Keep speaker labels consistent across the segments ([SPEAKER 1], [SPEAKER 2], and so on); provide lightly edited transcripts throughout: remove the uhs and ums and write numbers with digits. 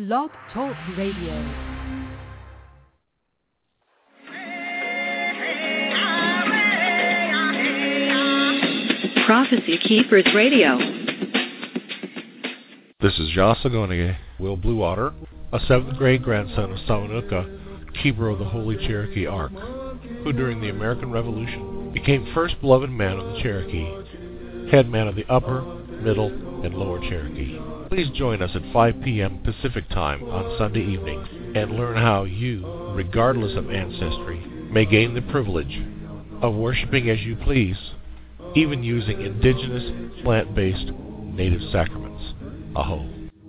[SPEAKER 1] Blog Talk Radio.
[SPEAKER 2] Prophecy Keepers Radio.
[SPEAKER 3] This is Yasagonige, Will Bluewater, a 7th grade grandson of Samanuka, keeper of the Holy Cherokee Ark, who during the American Revolution became first beloved man of the Cherokee, head man of the Upper, Middle, and Lower Cherokee. Please join us at 5 p.m. Pacific Time on Sunday evenings and learn how you, regardless of ancestry, may gain the privilege of worshiping as you please, even using indigenous, plant-based, native sacraments. Aho.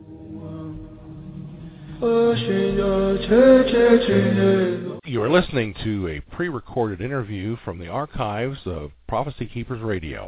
[SPEAKER 3] You are listening to a pre-recorded interview from the archives of Prophecy Keepers Radio.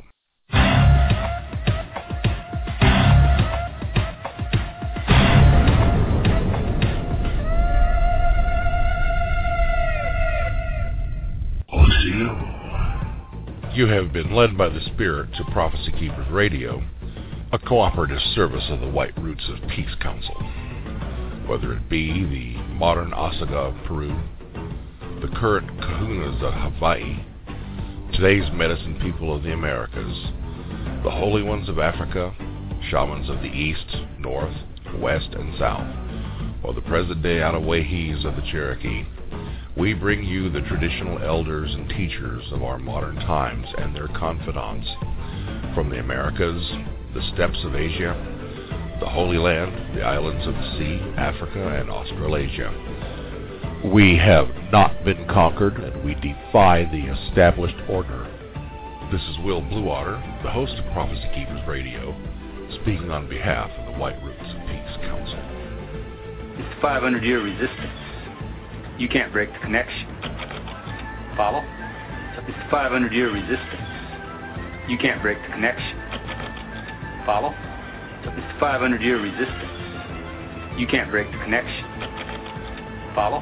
[SPEAKER 3] You have been led by the Spirit to Prophecy Keepers Radio, a cooperative service of the White Roots of Peace Council. Whether it be the modern Osaga of Peru, the current Kahunas of Hawaii, today's medicine people of the Americas, the Holy Ones of Africa, shamans of the East, North, West, and South, or the present-day Anawahis of the Cherokee, we bring you the traditional elders and teachers of our modern times and their confidants from the Americas, the steppes of Asia, the Holy Land, the islands of the sea, Africa, and Australasia. We have not been conquered, and we defy the established order. This is Will Bluewater, the host of Prophecy Keepers Radio, speaking on behalf of the White Roots of Peace Council.
[SPEAKER 4] It's 500-year resistance. You can't break the connection. Follow? It's 500-year resistance. You can't break the connection. Follow? It's 500-year resistance. You can't break the connection. Follow?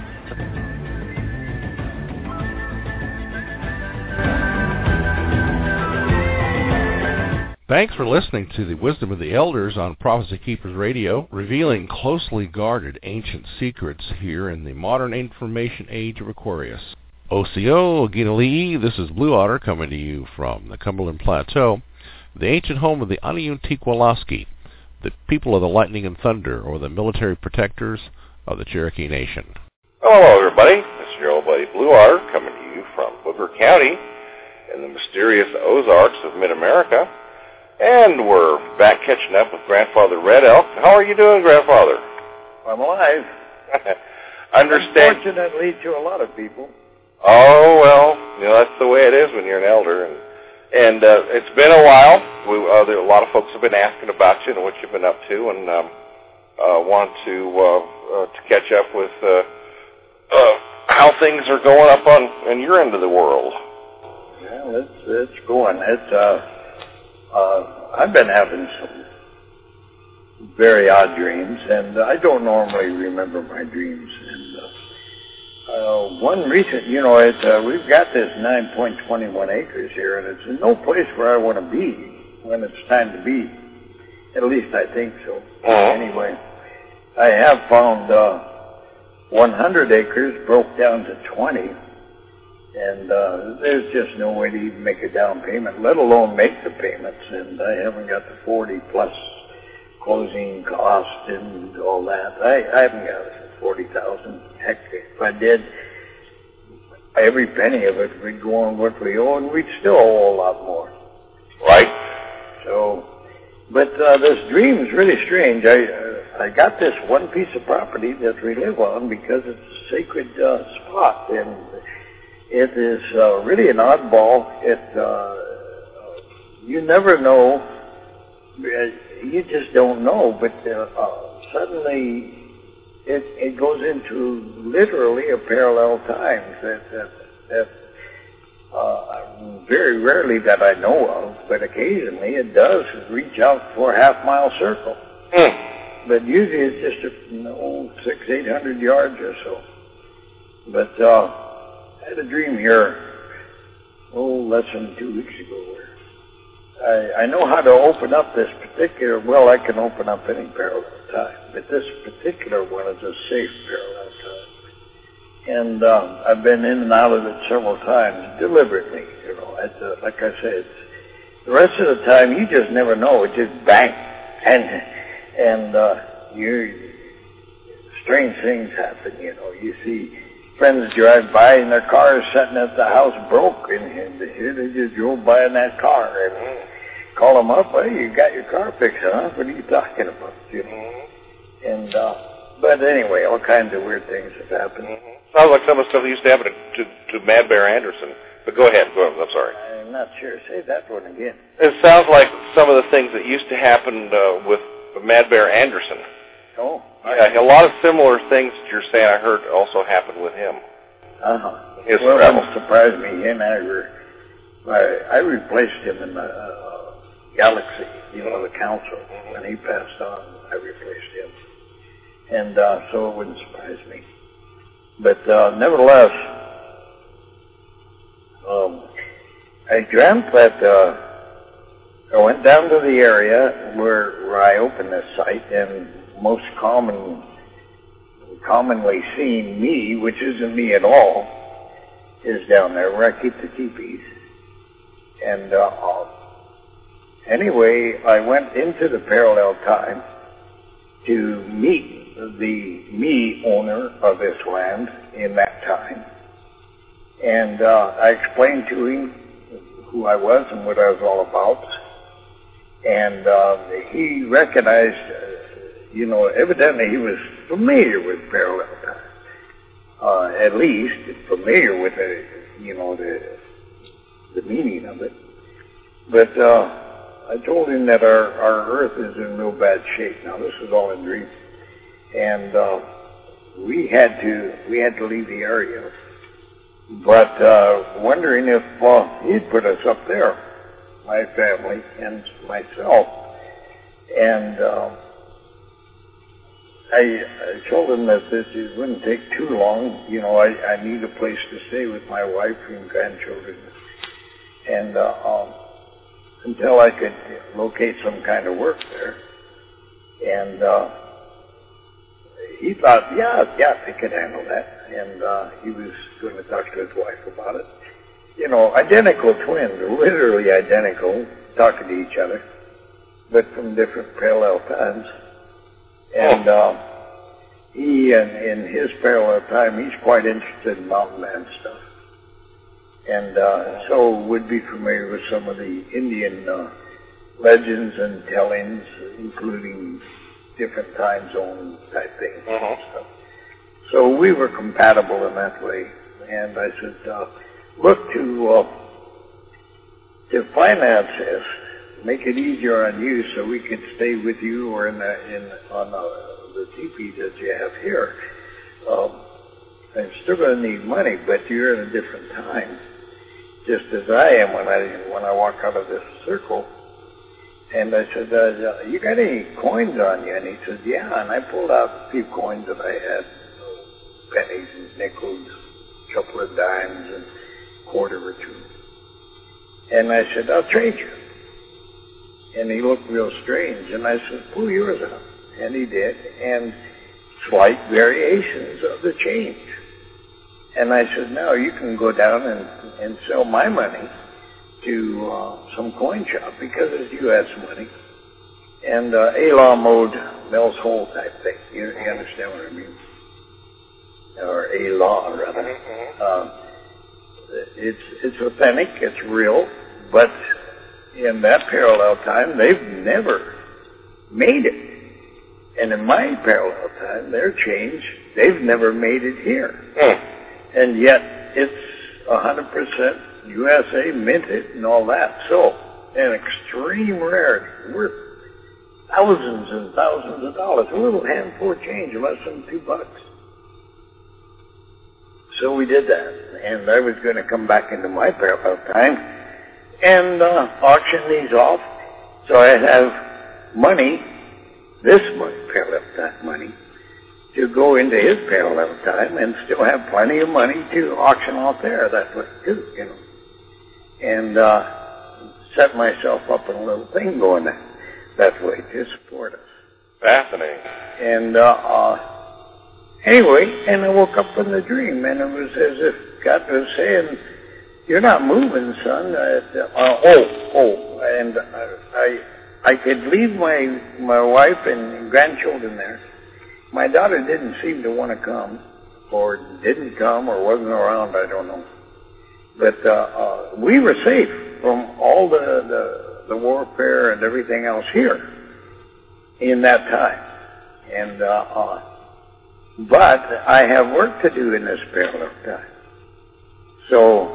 [SPEAKER 3] Thanks for listening to the Wisdom of the Elders on Prophecy Keepers Radio, revealing closely guarded ancient secrets here in the modern information age of Aquarius. Osio Oginalii, this is Blue Otter coming to you from the Cumberland Plateau, the ancient home of the Aniuntiqualaski, the people of the lightning and thunder, or the military protectors of the Cherokee Nation.
[SPEAKER 5] Hello, everybody. This is your old buddy Blue Otter coming to you from Booker County in the mysterious Ozarks of Mid-America. And we're back catching up with Grandfather Red Elk. How are you doing, Grandfather?
[SPEAKER 6] I'm alive. Unfortunately to a lot of people.
[SPEAKER 5] Oh, well, that's the way it is when you're an elder. And it's been a while. A lot of folks have been asking about you and what you've been up to, and want to catch up with how things are going up on your end of the world.
[SPEAKER 6] Yeah, it's going. I've been having some very odd dreams, and I don't normally remember my dreams. And one recent, we've got this 9.21 acres here, and it's in no place where I want to be when it's time to be. At least I think so. Anyway, I have found 100 acres broke down to 20. And there's just no way to even make a down payment, let alone make the payments. And I haven't got the 40-plus closing cost and all that. I haven't got 40,000. Heck, if I did, every penny of it would go on what we owe, and we'd still owe a lot more.
[SPEAKER 5] Right.
[SPEAKER 6] So, but this dream is really strange. I got this one piece of property that we live on because it's a sacred spot, and it is really an oddball. You never know. You just don't know. But suddenly, it goes into literally a parallel time that very rarely that I know of, but occasionally it does reach out for a half-mile circle. But usually it's just 600-800 yards or so. But I had a dream here, less than 2 weeks ago. I know how to open up this particular, I can open up any parallel time, but this particular one is a safe parallel time. And I've been in and out of it several times, deliberately, you know. Like I said, the rest of the time, you just never know. It just bang. And strange things happen, you know. You see friends drive by and their car is sitting at the house broke, and here they just drove by in that car. And call them up, hey, you got your car fixed, huh? What are you talking about? You know? And, but anyway, all kinds of weird things have happened.
[SPEAKER 5] Sounds like some of the stuff that used to happen to Mad Bear Anderson. But go ahead, I'm sorry.
[SPEAKER 6] I'm not sure. Say that one again.
[SPEAKER 5] It sounds like some of the things that used to happen with Mad Bear Anderson.
[SPEAKER 6] Oh.
[SPEAKER 5] Yeah, a lot of similar things that you're saying I heard also happened with him.
[SPEAKER 6] Uh-huh.
[SPEAKER 5] His
[SPEAKER 6] well,
[SPEAKER 5] travels.
[SPEAKER 6] It surprised me. He and I replaced him in the Galaxy, you know, the council. When he passed on, I replaced him. And so it wouldn't surprise me. But nevertheless, I dreamt that I went down to the area where I opened this site, and most commonly seen me, which isn't me at all, is down there where I keep the teepees. And anyway, I went into the parallel time to meet the owner of this land in that time. And I explained to him who I was and what I was all about. And he recognized, you know, evidently he was familiar with parallel time. At least familiar with the, you know, the meaning of it. But I told him that our Earth is in real bad shape. Now, this is all in dream. And we had to leave the area. But wondering if he'd put us up there, my family and myself. And I told him that it wouldn't take too long. You know, I need a place to stay with my wife and grandchildren. And until I could locate some kind of work there. And he thought, yeah, they could handle that. And he was going to talk to his wife about it. You know, identical twins, literally identical, talking to each other, but from different parallel times. And he, in his parallel time, he's quite interested in mountain man stuff. And so would be familiar with some of the Indian legends and tellings, including different time zone type things and stuff. So we were compatible in that way. And I said, look to finance this, make it easier on you so we could stay with you or on the teepee that you have here. I'm still going to need money, but you're in a different time, just as I am when I walk out of this circle. And I said, you got any coins on you? And he said, yeah. And I pulled out a few coins that I had, pennies and nickels, a couple of dimes and a quarter or two. And I said, I'll trade you. And he looked real strange. And I said, pull yours out. And he did. And slight variations of the change. And I said, now you can go down and sell my money to some coin shop because it's U.S. money. And A-law mode, Mel's Hole type thing. You understand what I mean? Or A-law, rather. It's authentic, it's real, but in that parallel time, they've never made it. And in my parallel time, their change, they've never made it here. And yet, it's 100% USA minted and all that. So, an extreme rarity. Worth thousands and thousands of dollars. A little handful of change, less than $2. So we did that. And I was going to come back into my parallel time and auction these off. So I'd have money, this money, parallel time money, to go into his parallel time and still have plenty of money to auction off there that way too, you know. And set myself up in a little thing going that way to support us.
[SPEAKER 5] Fascinating.
[SPEAKER 6] And anyway, and I woke up from the dream, and it was as if God was saying, "You're not moving, son." And I could leave my wife and grandchildren there. My daughter didn't seem to want to come, or didn't come, or wasn't around. I don't know. But we were safe from all the warfare and everything else here in that time. And but I have work to do in this parallel time. So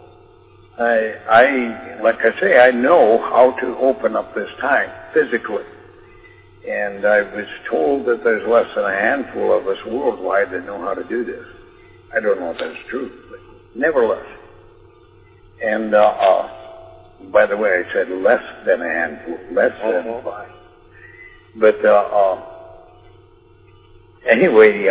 [SPEAKER 6] I like I say, I know how to open up this time physically. And I was told that there's less than a handful of us worldwide that know how to do this. I don't know if that's true, but nevertheless. And by the way, I said less than a handful, less than 5. But anyway,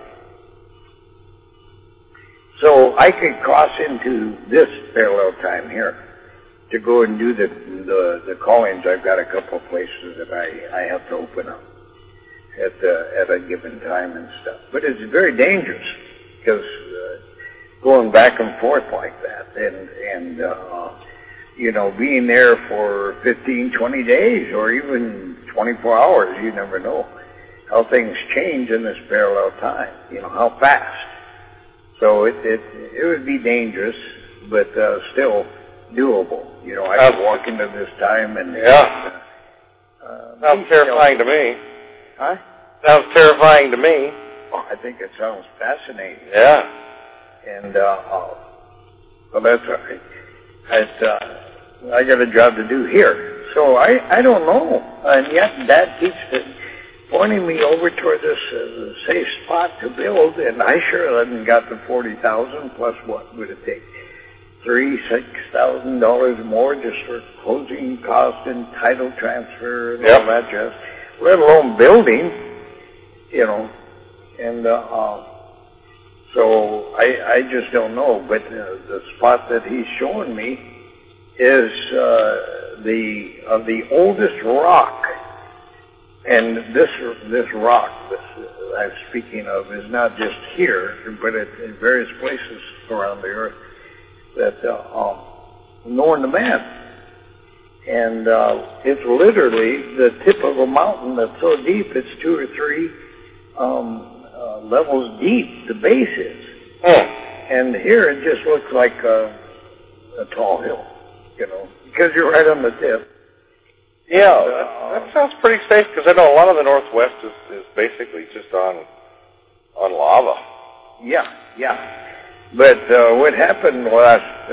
[SPEAKER 6] so I could cross into this parallel time here to go and do the callings. I've got a couple of places that I have to open up at a given time and stuff. But it's very dangerous because going back and forth like that and you know, being there for 15, 20 days or even 24 hours, you never know how things change in this parallel time, you know, how fast. So it would be dangerous, but still doable. You know, I could walk into this time and...
[SPEAKER 5] Yeah. Sounds terrifying to me.
[SPEAKER 6] Huh?
[SPEAKER 5] Sounds terrifying to me.
[SPEAKER 6] Oh, I think it sounds fascinating.
[SPEAKER 5] Yeah.
[SPEAKER 6] And, well, that's all right. I got a job to do here. So I don't know. And yet Dad keeps pointing me over toward this safe spot to build, and I sure haven't got the $40,000 plus what would it take? $6,000 more just for closing cost and title transfer and all that jazz, let alone building, you know. And so I just don't know. But the spot that he's showing me is the oldest rock. And this rock that I'm speaking of is not just here, but it's in various places around the earth that known to man. And it's literally the tip of a mountain that's so deep it's 2 or 3 levels deep, the base is. And here it just looks like a tall hill, you know, because you're right on the tip.
[SPEAKER 5] Yeah, that sounds pretty safe because I know a lot of the Northwest is basically just on lava.
[SPEAKER 6] Yeah. But what happened last,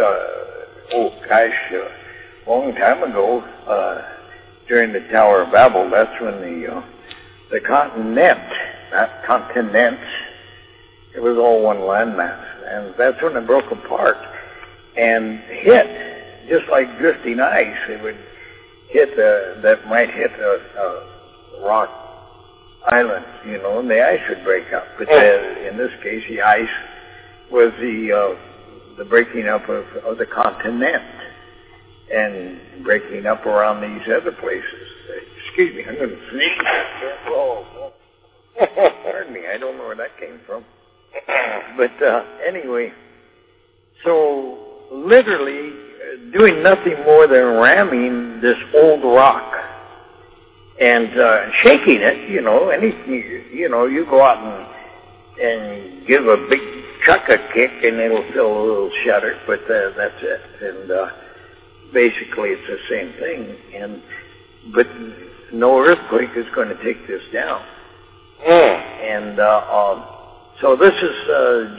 [SPEAKER 6] long time ago, during the Tower of Babel, that's when the continent, not continents, it was all one landmass, and that's when it broke apart and hit, just like drifting ice. It would hit that might hit a rock island, you know, and the ice would break up. But in this case, the ice was the breaking up of the continent and breaking up around these other places. Excuse me, I'm going to sneeze. Oh, pardon me, I don't know where that came from. But anyway, so literally doing nothing more than ramming this old rock and shaking it, you know, you know, you go out and give a big chuck a kick and it'll fill a little shutter, but that's it. And basically it's the same thing. But no earthquake is going to take this down. And so this is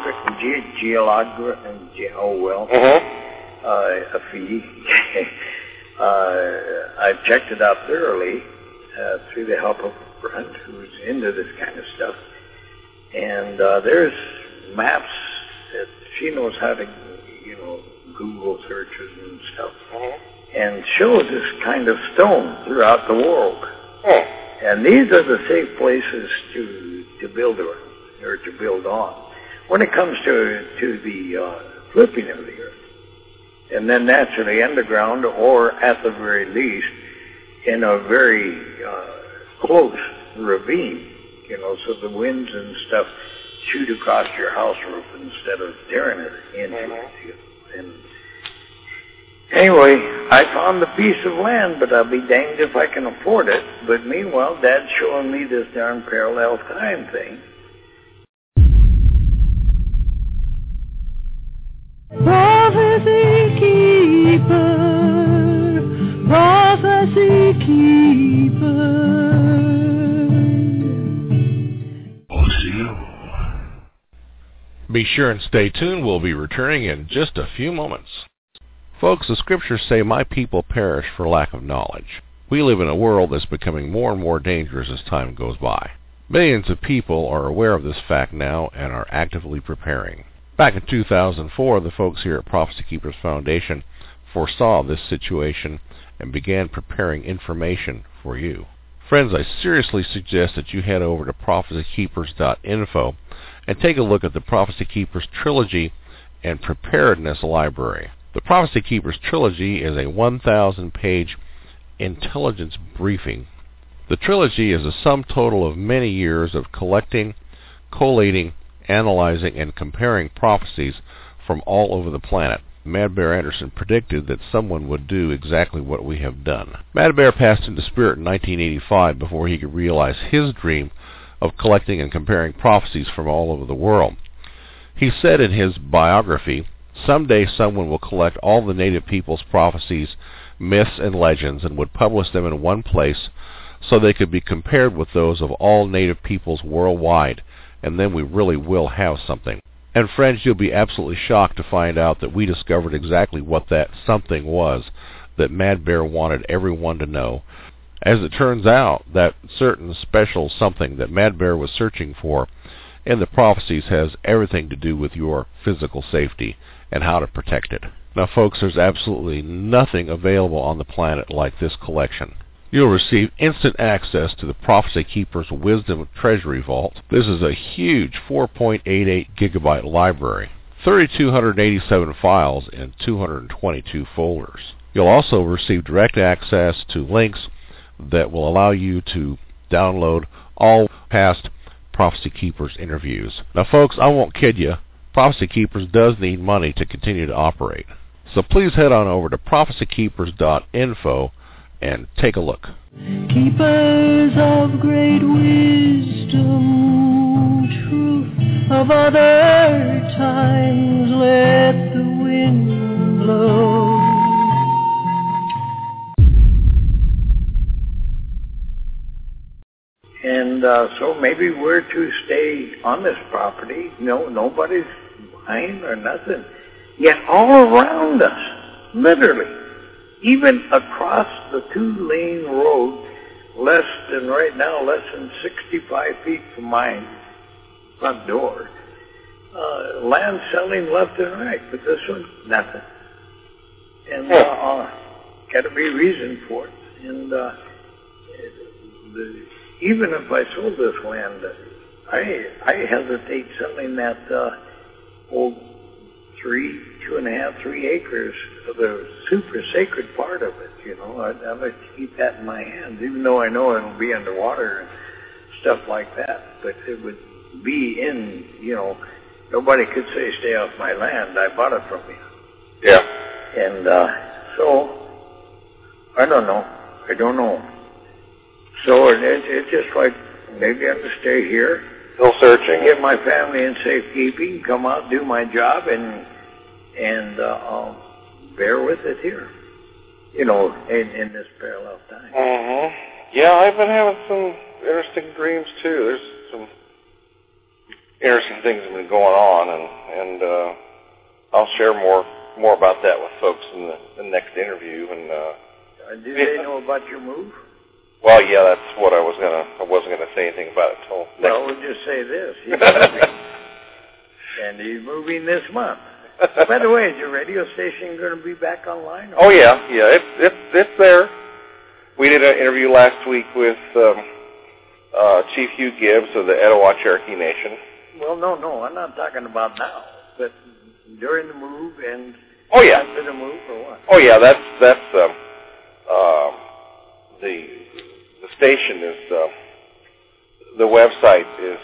[SPEAKER 6] a fee. I've checked it out thoroughly through the help of a friend who's into this kind of stuff. And there's maps that she knows how to, you know, Google searches and stuff, and shows this kind of stone throughout the world. And these are the safe places to build around or to build on when it comes to the flipping of the earth. And then naturally underground, or at the very least in a very close ravine, you know, so the winds and stuff shoot across your house roof instead of tearing it into it. And anyway, I found a piece of land, but I'll be danged if I can afford it. But meanwhile, Dad's showing me this darn parallel time thing.
[SPEAKER 1] Prophecy keeper, prophecy keeper.
[SPEAKER 3] Be sure and stay tuned. We'll be returning in just a few moments. Folks, the scriptures say, "My people perish for lack of knowledge." We live in a world that's becoming more and more dangerous as time goes by. Millions of people are aware of this fact now and are actively preparing. Back in 2004, the folks here at Prophecy Keepers Foundation foresaw this situation and began preparing information for you. Friends, I seriously suggest that you head over to prophecykeepers.info and take a look at the Prophecy Keepers Trilogy and Preparedness Library. The Prophecy Keepers Trilogy is a 1,000-page intelligence briefing. The trilogy is a sum total of many years of collecting, collating, analyzing, and comparing prophecies from all over the planet. Mad Bear Anderson predicted that someone would do exactly what we have done. Mad Bear passed into spirit in 1985 before he could realize his dream of collecting and comparing prophecies from all over the world. He said in his biography, "Someday someone will collect all the native people's prophecies, myths, and legends and would publish them in one place so they could be compared with those of all native peoples worldwide, and then we really will have something." And friends, you'll be absolutely shocked to find out that we discovered exactly what that something was that Mad Bear wanted everyone to know. As it turns out, that certain special something that Mad Bear was searching for in the prophecies has everything to do with your physical safety and how to protect it. Now folks, there's absolutely nothing available on the planet like this collection. You'll receive instant access to the Prophecy Keepers Wisdom Treasury Vault. This is a huge 4.88 gigabyte library, 3,287 files in 222 folders. You'll also receive direct access to links that will allow you to download all past Prophecy Keepers interviews. Now folks, I won't kid you, Prophecy Keepers does need money to continue to operate. So please head on over to prophecykeepers.info and take a look.
[SPEAKER 1] Keepers of great wisdom, truth of other times, let the wind blow.
[SPEAKER 6] And so maybe we're to stay on this property. No, nobody's buying or nothing. Yet all around us, literally, even across the 2-lane road, less than 65 feet from my front door, land selling left and right. But this one, nothing. And got to be a reason for it. And even if I sold this land, I hesitate selling that old 2.5, 3 acres of the super sacred part of it, you know. I'd like to keep that in my hands, even though I know it'll be underwater and stuff like that. But it would be in, you know, nobody could say, "Stay off my land, I bought it from you."
[SPEAKER 5] Yeah.
[SPEAKER 6] And so, I don't know. So it's just like, maybe I'm going to stay here.
[SPEAKER 5] Still searching.
[SPEAKER 6] Get my family in safekeeping, come out, do my job, and I'll bear with it here. You know, in this parallel time.
[SPEAKER 5] Mm-hmm. Yeah, I've been having some interesting dreams too. There's some interesting things that have been going on, and I'll share more about that with folks in the next interview. And
[SPEAKER 6] do they know about your move?
[SPEAKER 5] Well, yeah, that's what I wasn't gonna say anything about it until next.
[SPEAKER 6] Well, we'll just say this: he's moving, and he's moving this month. By the way, is your radio station going to be back online?
[SPEAKER 5] Oh yeah, it's there. We did an interview last week with Chief Hugh Gibbs of the Etowah Cherokee Nation.
[SPEAKER 6] Well, no, I'm not talking about now, but during the move and after the move, or what?
[SPEAKER 5] Oh yeah, that's the station is, the website is,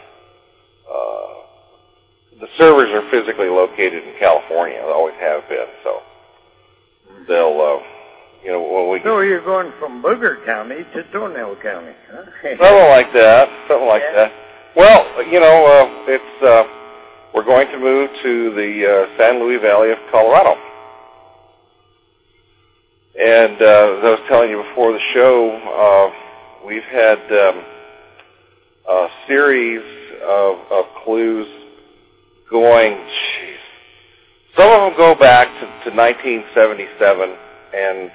[SPEAKER 5] the servers are physically located in California. They always have been, so they'll, when we...
[SPEAKER 6] So you're going from Booger County to Tornell County, huh?
[SPEAKER 5] Something like that. Well, it's, we're going to move to the San Luis Valley of Colorado. And as I was telling you before the show, we've had a series of clues going, some of them go back to 1977, and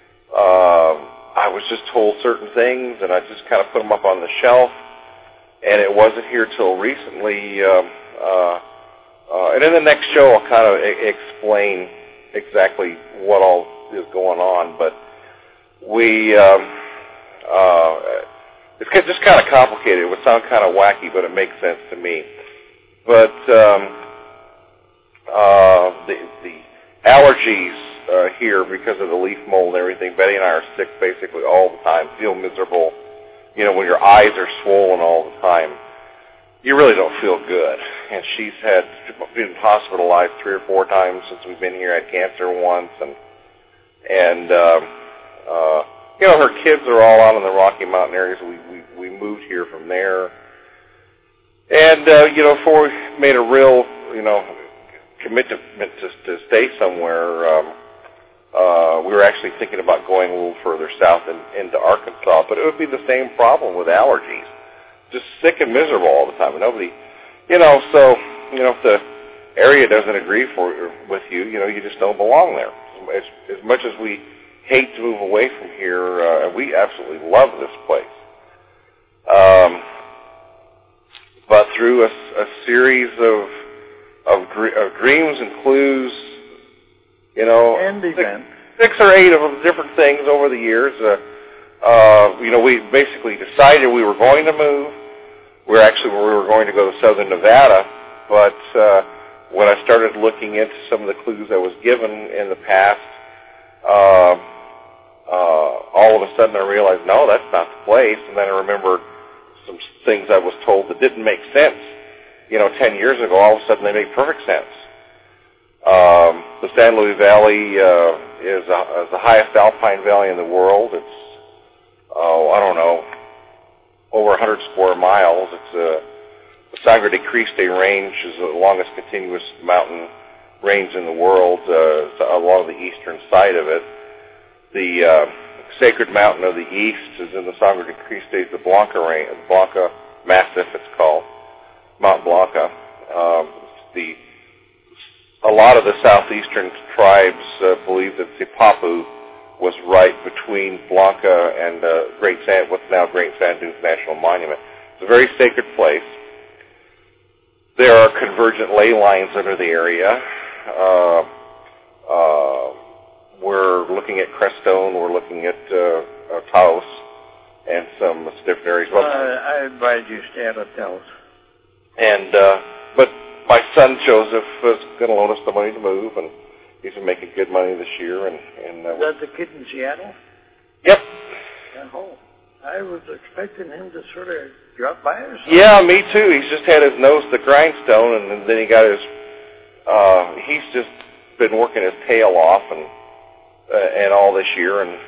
[SPEAKER 5] I was just told certain things, and I just kind of put them up on the shelf, and it wasn't here till recently, and in the next show I'll kind of explain exactly what all is going on, but it's just kind of complicated. It would sound kind of wacky, but it makes sense to me. But the allergies here because of the leaf mold and everything, Betty and I are sick basically all the time, feel miserable. When your eyes are swollen all the time, you really don't feel good. And she's been hospitalized 3 or 4 times since we've been here, had cancer once, and her kids are all out in the Rocky Mountain areas. We moved here from there. And, before we made a real, commitment to stay somewhere, we were actually thinking about going a little further south into Arkansas, but it would be the same problem with allergies. Just sick and miserable all the time. And nobody, so, if the area doesn't agree with you, you just don't belong there. As much as we hate to move away from here, and we absolutely love this place. But through a series of dreams and clues,
[SPEAKER 6] and events,
[SPEAKER 5] 6 or 8 of them, different things over the years. We basically decided we were going to move. We were going to go to southern Nevada, but when I started looking into some of the clues I was given in the past, all of a sudden I realized, no, that's not the place. And then I remembered some things I was told that didn't make sense. 10 years ago, all of a sudden they make perfect sense. The San Luis Valley is the highest alpine valley in the world. It's, over 100 square miles. It's the Sangre de Cristo Range is the longest continuous mountain range in the world, along the eastern side of it. The sacred mountain of the east is in the Sangre de Cristo, the Blanca range, Blanca Massif it's called, Mount Blanca. A lot of the southeastern tribes believe that Sipapu was right between Blanca and what's now Great Sand Dunes National Monument. It's a very sacred place. There are convergent ley lines under the area. We're looking at Crestone. We're looking at Taos and some different areas.
[SPEAKER 6] I advise you stay out of Taos.
[SPEAKER 5] And but my son Joseph is going to loan us the money to move, and he's been making good money this year. And
[SPEAKER 6] is that the kid in Seattle?
[SPEAKER 5] Yep.
[SPEAKER 6] Oh, I was expecting him to sort of drop by or something.
[SPEAKER 5] Yeah, me too. He's just had his nose to the grindstone, and then he got his. He's just been working his tail off and all this year, and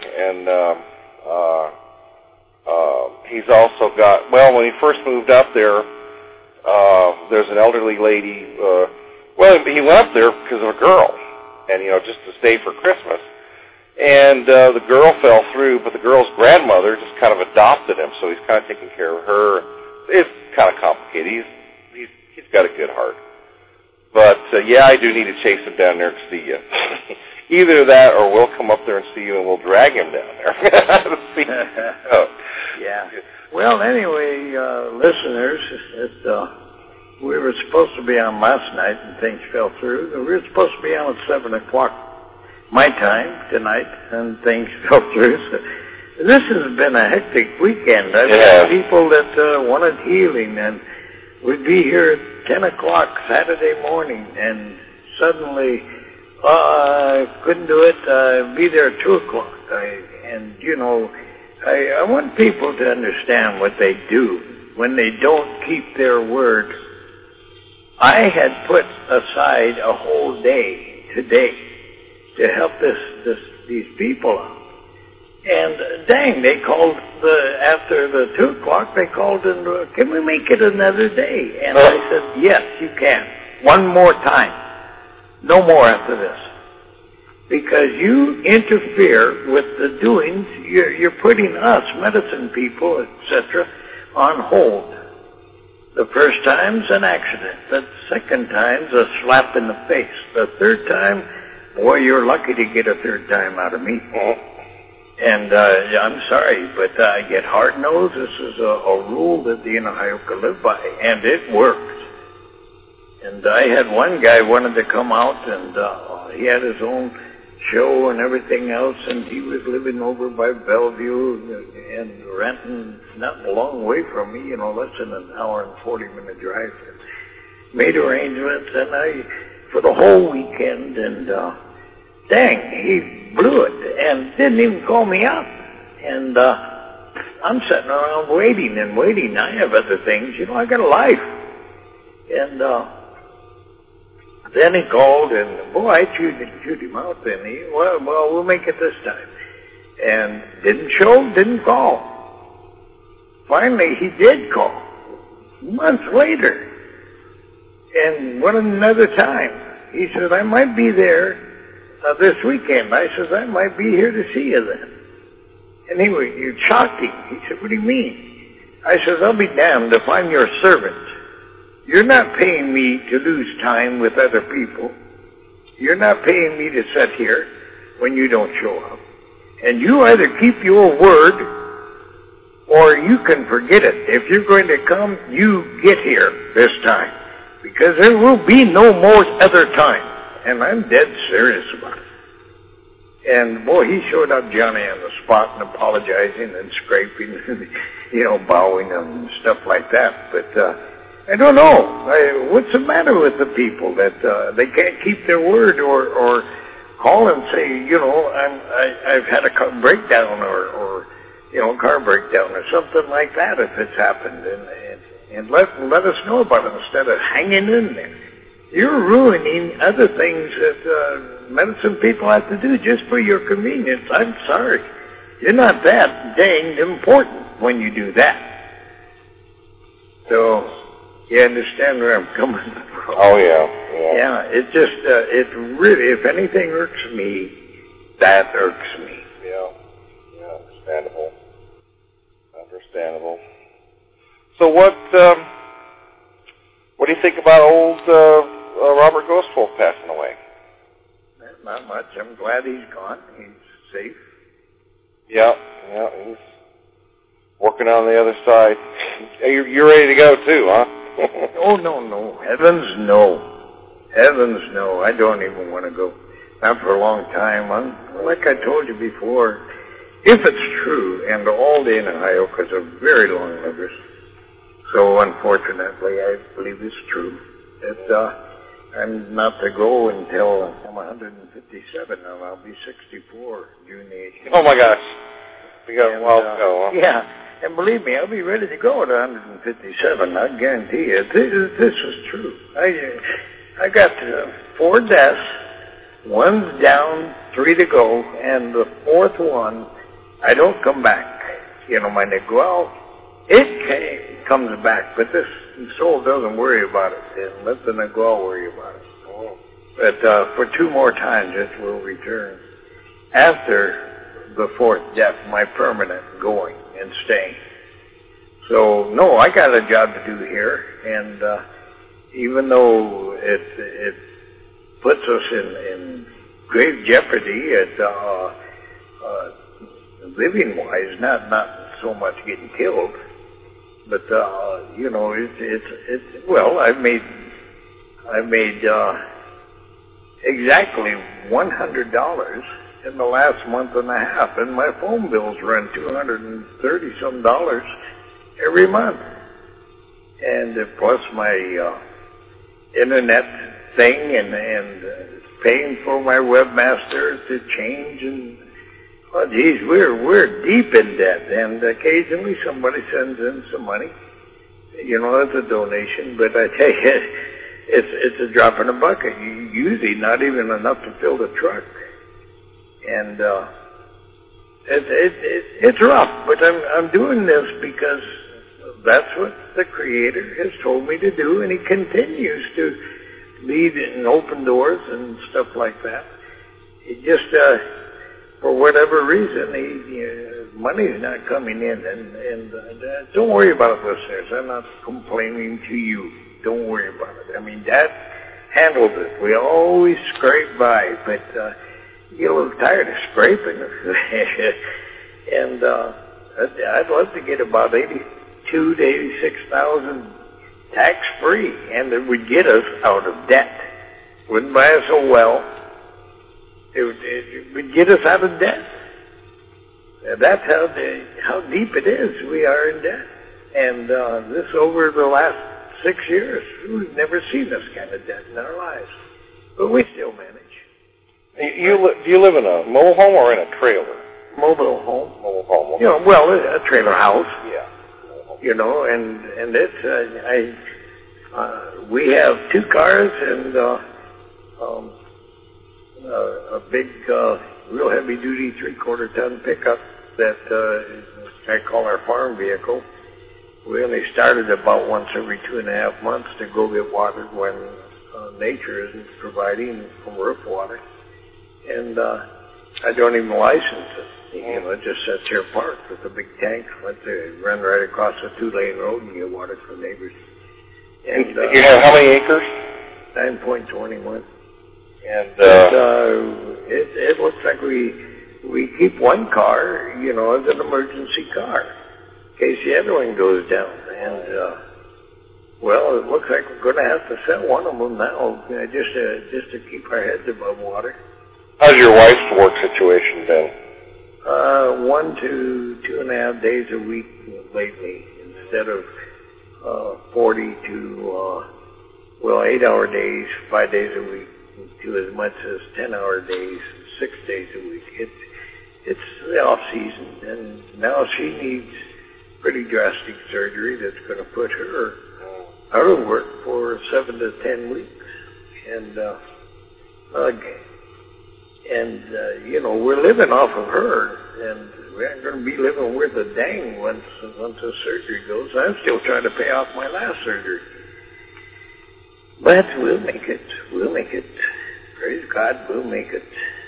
[SPEAKER 5] he's also got. Well, when he first moved up there. There's an elderly lady, he went up there because of a girl, and, just to stay for Christmas. And the girl fell through, but the girl's grandmother just kind of adopted him, so he's kind of taking care of her. It's kind of complicated. He's got a good heart. But, I do need to chase him down there to see you. Either that or we'll come up there and see you, and we'll drag him down there.
[SPEAKER 6] Yeah. Well, anyway, listeners, we were supposed to be on last night and things fell through. We were supposed to be on at 7 o'clock my time tonight and things fell through. So this has been a hectic weekend. I've had people that wanted healing, and we'd be here at 10 o'clock Saturday morning, and suddenly I couldn't do it. I'd be there at 2 o'clock. I want people to understand what they do when they don't keep their word. I had put aside a whole day today to help these people out. And dang, they called after the 2 o'clock, they called and, can we make it another day? And I said, yes, you can. One more time. No more after this. Because you interfere with the doings, you're putting us, medicine people, etc., on hold. The first time's an accident. The second time's a slap in the face. The third time, boy, you're lucky to get a third time out of me. And I'm sorry, but I get hard-nosed. This is a rule that the Inahayuka live by, and it works. And I had one guy wanted to come out, and he had his own show and everything else, and he was living over by Bellevue and Renton, not a long way from me, less than an hour and 40-minute drive. Made arrangements, and for the whole weekend, and dang, he blew it and didn't even call me up. And I'm sitting around waiting and waiting. I have other things, I got a life. And then he called, and boy, I chewed him out. And well, we'll make it this time. And didn't show, didn't call. Finally, he did call. Months later. And one another time. He said, I might be there this weekend. I said, I might be here to see you then. And you shocked him. He said, what do you mean? I said, I'll be damned if I'm your servant. You're not paying me to lose time with other people. You're not paying me to sit here when you don't show up. And you either keep your word or you can forget it. If you're going to come, you get here this time. Because there will be no more other time. And I'm dead serious about it. And boy, he showed up Johnny on the spot and apologizing and scraping and, bowing and stuff like that. But I don't know. What's the matter with the people that they can't keep their word or call and say, I've had a car breakdown or car breakdown or something like that if it's happened, and let us know about it instead of hanging in there. You're ruining other things that medicine people have to do just for your convenience. I'm sorry. You're not that dang important when you do that. So, you understand where I'm coming from?
[SPEAKER 5] Oh, yeah.
[SPEAKER 6] Yeah, it just, it really, if anything irks me, that irks me.
[SPEAKER 5] Yeah, understandable. So what do you think about old Robert Ghostfolk passing away?
[SPEAKER 6] Not much. I'm glad he's gone. He's safe.
[SPEAKER 5] Yeah, he's working on the other side. You're ready to go too, huh?
[SPEAKER 6] Oh, no. Heavens, no. I don't even want to go. Not for a long time. Like I told you before, if it's true, and all the Inahayukas are very long livers, so unfortunately, I believe it's true, that I'm not to go until I'm 157, and I'll be 64 June 18th.
[SPEAKER 5] Oh, my gosh. We got a while to go, huh?
[SPEAKER 6] Yeah. And believe me, I'll be ready to go at 157. I guarantee you. This is true. I got 4 deaths. One's down, 3 to go, and the 4th one, I don't come back. My Niguel, it comes back, but this soul doesn't worry about it. And let the Niguel worry about it. But for 2 more times, it will return. After the 4th death, my permanent going and staying. So, no, I got a job to do here, and even though it puts us in grave jeopardy at living-wise, not so much getting killed, but I've made exactly $100 in the last month and a half, and my phone bills run $230-some every month, and plus my internet thing and paying for my webmaster to change and Well, geez, we're deep in debt, and occasionally somebody sends in some money. You know, it's a donation, but I tell you, it's a drop in a bucket. Usually not even enough to fill the truck. And it's rough, but I'm doing this because that's what the Creator has told me to do, and He continues to lead and open doors and stuff like that. It just, for whatever reason, money's not coming in, and don't worry about it, listeners. I'm not complaining to you. Don't worry about it. I mean, Dad handled it. We always scrape by, but you get a little tired of scraping. And I'd love to get about 82 to 86,000 tax-free, and it would get us out of debt. Wouldn't buy us a well. It would get us out of debt. That's how deep it is. We are in debt. And this over the last 6 years, we've never seen this kind of debt in our lives. But we still manage.
[SPEAKER 5] Do you live in a mobile home or in a trailer?
[SPEAKER 6] Mobile home.
[SPEAKER 5] Mobile home. Okay.
[SPEAKER 6] You know, well, a trailer house.
[SPEAKER 5] Yeah.
[SPEAKER 6] You know, and it's we have 2 cars and a big, real heavy-duty 3/4-ton pickup that I call our farm vehicle. We only started about once every 2.5 months to go get watered when nature isn't providing from roof water. And I don't even license it. You know, it just sits here parked with a big tank. Run right across a 2-lane road and get water from neighbors. And
[SPEAKER 5] you have how many acres?
[SPEAKER 6] 9.21.
[SPEAKER 5] And
[SPEAKER 6] it looks like we keep one car, you know, as an emergency car in case the other one goes down. And well, it looks like we're going to have to sell one of them now, just to keep our heads above water.
[SPEAKER 5] How's your wife's work situation been?
[SPEAKER 6] 1 to 2.5 days a week lately, instead of 40 to 8-hour days, 5 days a week, to as much as 10-hour days, 6 days a week. It's the off season, and now she needs pretty drastic surgery that's going to put her out of work for 7 to 10 weeks, and you know, we're living off of her, and we aren't going to be living worth a dang once the surgery goes. I'm still trying to pay off my last surgery. But we'll make it. We'll make it. Praise God, we'll make it.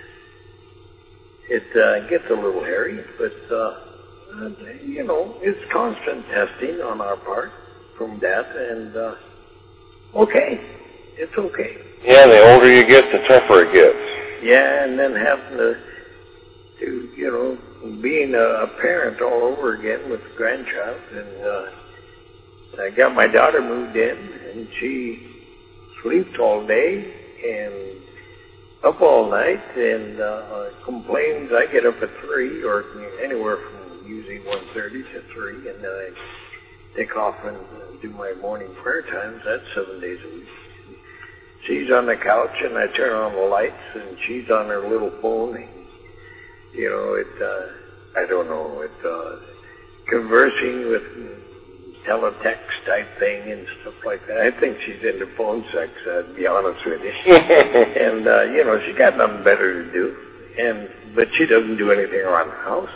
[SPEAKER 6] It gets a little hairy, but, you know, it's constant testing on our part from Dad, and, okay. It's okay.
[SPEAKER 5] Yeah, the older you get, the tougher it gets.
[SPEAKER 6] Yeah, and then having to you know, being a parent all over again with a grandchild, and I got my daughter moved in, and she sleeps all day and up all night, and complains. I get up at 3, or anywhere from usually 1:30 to 3, and then I take off and do my morning prayer times. That's 7 days a week. She's on the couch, and I turn on the lights, and she's on her little phone. And, you know, I don't know, conversing with teletext type thing and stuff like that. I think she's into phone sex, to be honest with you. And, you know, she got nothing better to do. But she doesn't do anything around the house.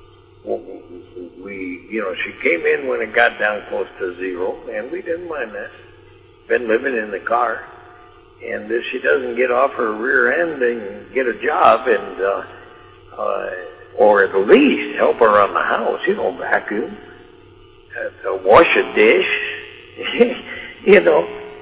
[SPEAKER 6] You know, she came in when it got down close to 0, and we didn't mind that. Been living in the car. And if she doesn't get off her rear end and get a job, and or at least help her around the house, you know, vacuum, wash a dish, you know,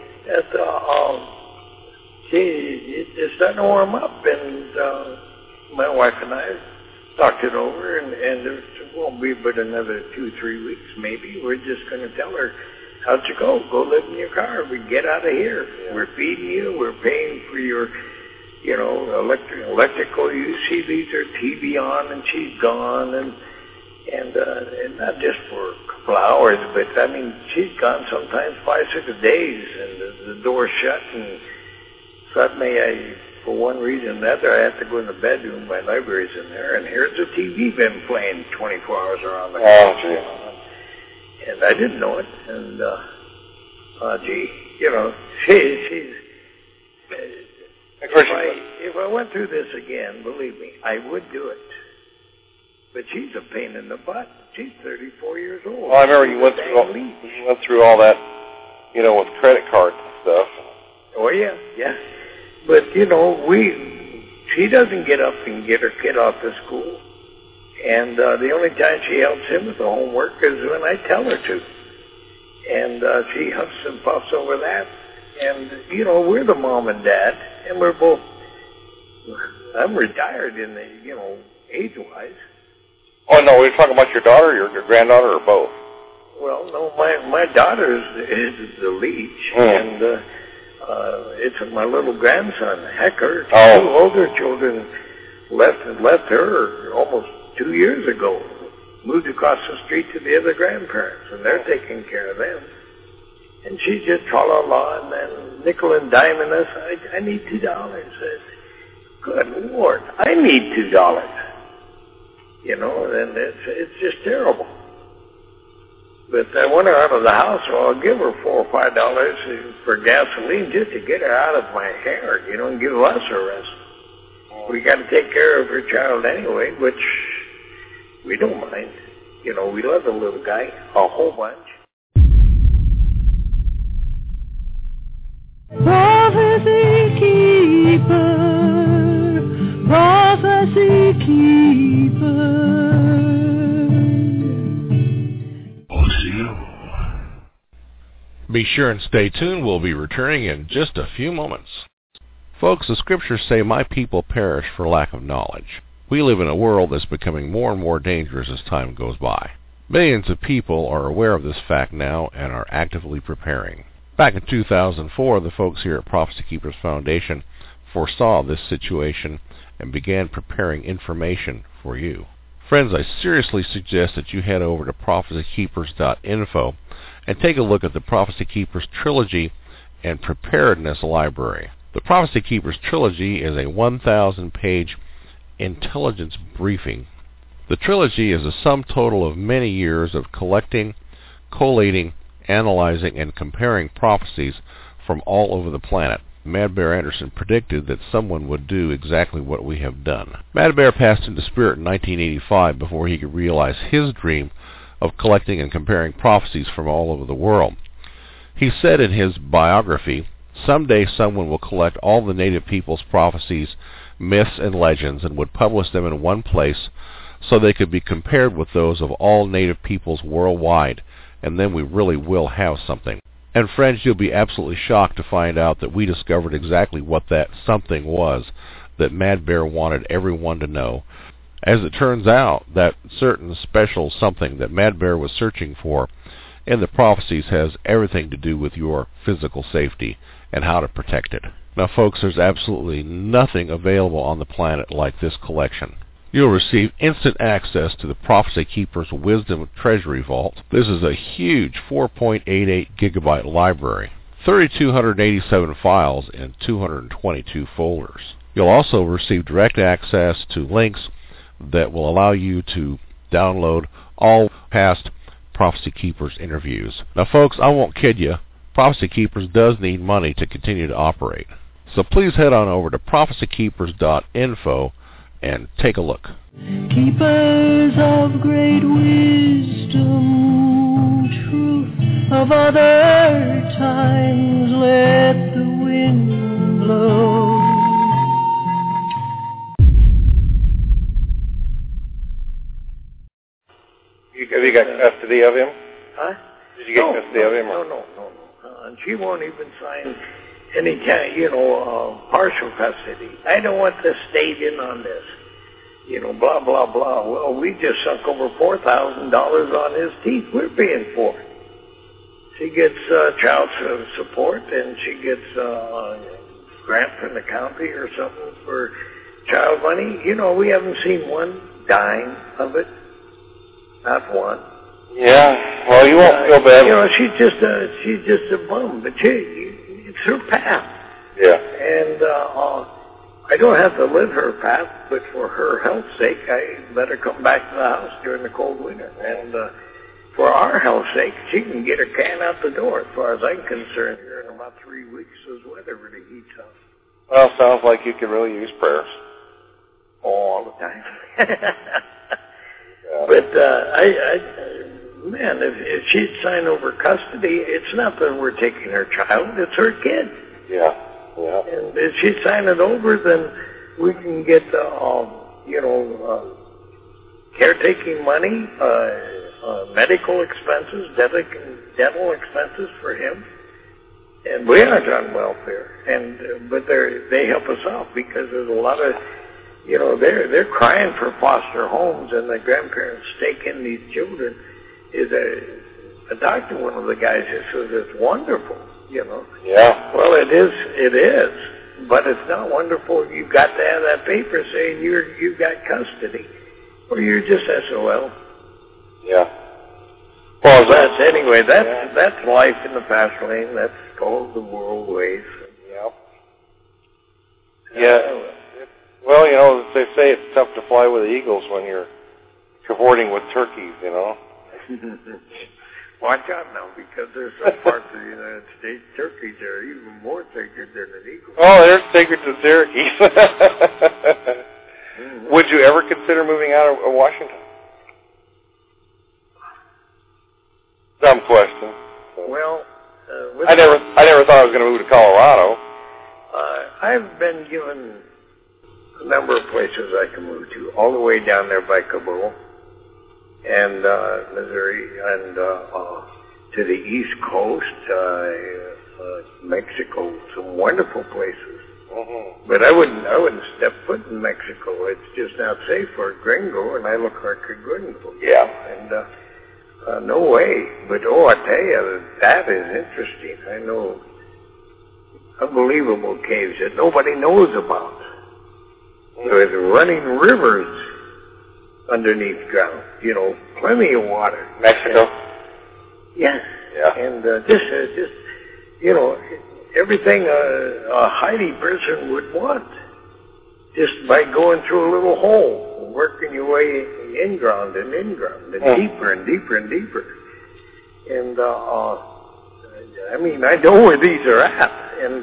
[SPEAKER 6] it's starting to warm up, and my wife and I talked it over, and it won't be but another 2-3 weeks maybe. We're just going to tell her, how'd you go? Go live in your car. We get out of here. Yeah. We're feeding you. We're paying for your, you know, electrical use. She leaves her TV on, and she's gone, and not just for a couple hours, but I mean, she's gone sometimes 5-6 days, and the door's shut, and suddenly I for one reason or another, I have to go in the bedroom. My library's in there, and here's the TV been playing 24 hours around the clock. And I didn't know it. And, gee, you know, she's... If I went through this again, believe me, I would do it. But she's a pain in the butt. She's 34 years old.
[SPEAKER 5] Well, I remember you went through all that, you know, with credit cards and stuff.
[SPEAKER 6] Oh, yeah. But, you know, she doesn't get up and get her kid off to school. And the only time she helps him with the homework is when I tell her to. And she huffs and puffs over that. And, you know, we're the mom and dad, and we're both, I'm retired in the, you know, age-wise.
[SPEAKER 5] Oh, no, we're talking about your daughter, your granddaughter, or both?
[SPEAKER 6] Well, no, my daughter is the leech, and it's my little grandson, Hecker. Two older children left her almost 2 years ago, moved across the street to the other grandparents, and they're taking care of them. And she just tra-la-la and then nickel and diming us. I need $2. I said, good Lord, I need $2. You know, and it's just terrible. But I want her out of the house, so I'll give her $4 or $5 for gasoline just to get her out of my hair, you know, and give us a rest. We got to take care of her child anyway, which we don't mind. You know, we love the little guy a whole bunch.
[SPEAKER 1] Prophecy keeper, prophecy keeper.
[SPEAKER 3] Be sure and stay tuned. We'll be returning in just a few moments. Folks, the scriptures say, my people perish for lack of knowledge. We live in a world that's becoming more and more dangerous as time goes by. Millions of people are aware of this fact now and are actively preparing. Back in 2004, the folks here at Prophecy Keepers Foundation foresaw this situation and began preparing information for you. Friends, I seriously suggest that you head over to prophecykeepers.info and take a look at the Prophecy Keepers Trilogy and Preparedness Library. The Prophecy Keepers Trilogy is a 1,000-page intelligence briefing. The trilogy is a sum total of many years of collecting, collating, analyzing, and comparing prophecies from all over the planet. Mad Bear Anderson predicted that someone would do exactly what we have done. Mad Bear passed into spirit in 1985 before he could realize his dream of collecting and comparing prophecies from all over the world. He said in his biography, someday someone will collect all the native people's prophecies, myths, and legends and would publish them in one place so they could be compared with those of all native peoples worldwide, and then we really will have something. And friends, you'll be absolutely shocked to find out that we discovered exactly what that something was that Mad Bear wanted everyone to know. As it turns out, that certain special something that Mad Bear was searching for in the prophecies has everything to do with your physical safety and how to protect it. Now, folks, there's absolutely nothing available on the planet like this collection. You'll receive instant access to the Prophecy Keepers Wisdom Treasury Vault. This is a huge 4.88 gigabyte library, 3,287 files in 222 folders. You'll also receive direct access to links that will allow you to download all past Prophecy Keepers interviews. Now, folks, I won't kid you. Prophecy Keepers does need money to continue to operate. So please head on over to prophecykeepers.info and take a look.
[SPEAKER 1] Keepers of great wisdom, truth of other times, let the wind blow.
[SPEAKER 5] Have you got custody of him?
[SPEAKER 6] Huh?
[SPEAKER 5] Did you get custody of him?
[SPEAKER 6] No. And she won't even sign any kind, partial custody. I don't want the state in on this. Blah, blah, blah. Well, we just sunk over $4,000 on his teeth. We're paying for it. She gets child support, and she gets a grant from the county or something for child money. We haven't seen one dime of it. Not one.
[SPEAKER 5] Yeah. Well, you won't feel bad.
[SPEAKER 6] She's just a bum, but it's her path.
[SPEAKER 5] Yeah.
[SPEAKER 6] And I don't have to live her path, but for her health's sake, I let her come back to the house during the cold winter. And for our health's sake, she can get her can out the door, as far as I'm concerned, here in about 3 weeks as weather really heats up.
[SPEAKER 5] Well, sounds like you could really use prayers.
[SPEAKER 6] All the time. But, man, if she'd sign over custody, it's not that we're taking her child, it's her kid.
[SPEAKER 5] Yeah, yeah.
[SPEAKER 6] And if she'd sign it over, then we can get, caretaking money, medical expenses, dental expenses for him. And we aren't on welfare. But they help us out because there's a lot of, they're crying for foster homes, and the grandparents stake in these children. Is a doctor, one of the guys who says it's wonderful, Yeah. Well, it is, but it's not wonderful. You've got to have that paper saying you've got custody, or you're just SOL.
[SPEAKER 5] Yeah. Well,
[SPEAKER 6] that's life in the fast lane. That's all the world ways.
[SPEAKER 5] Yeah. Yeah. Well, as they say, it's tough to fly with the eagles when you're cavorting with turkeys,
[SPEAKER 6] Watch out now, because there's some parts of the United States, turkeys are even more sacred than an eagle.
[SPEAKER 5] Oh, they're sacred to Syracuse. Would you ever consider moving out of Washington? Dumb question.
[SPEAKER 6] Well,
[SPEAKER 5] I never thought I was going to move to Colorado.
[SPEAKER 6] I've been given a number of places I can move to, all the way down there by Kabul and Missouri, and to the East Coast, Mexico, some wonderful places. Mm-hmm. But I wouldn't step foot in Mexico. It's just not safe for a gringo, and I look like a gringo.
[SPEAKER 5] Yeah.
[SPEAKER 6] And no way. But I tell you, that is interesting. I know unbelievable caves that nobody knows about. There's running rivers underneath ground, plenty of water.
[SPEAKER 5] Mexico?
[SPEAKER 6] Yes.
[SPEAKER 5] Yeah.
[SPEAKER 6] And just everything a Heidi person would want, just by going through a little hole, working your way in ground and deeper and deeper and deeper. And I know where these are at, and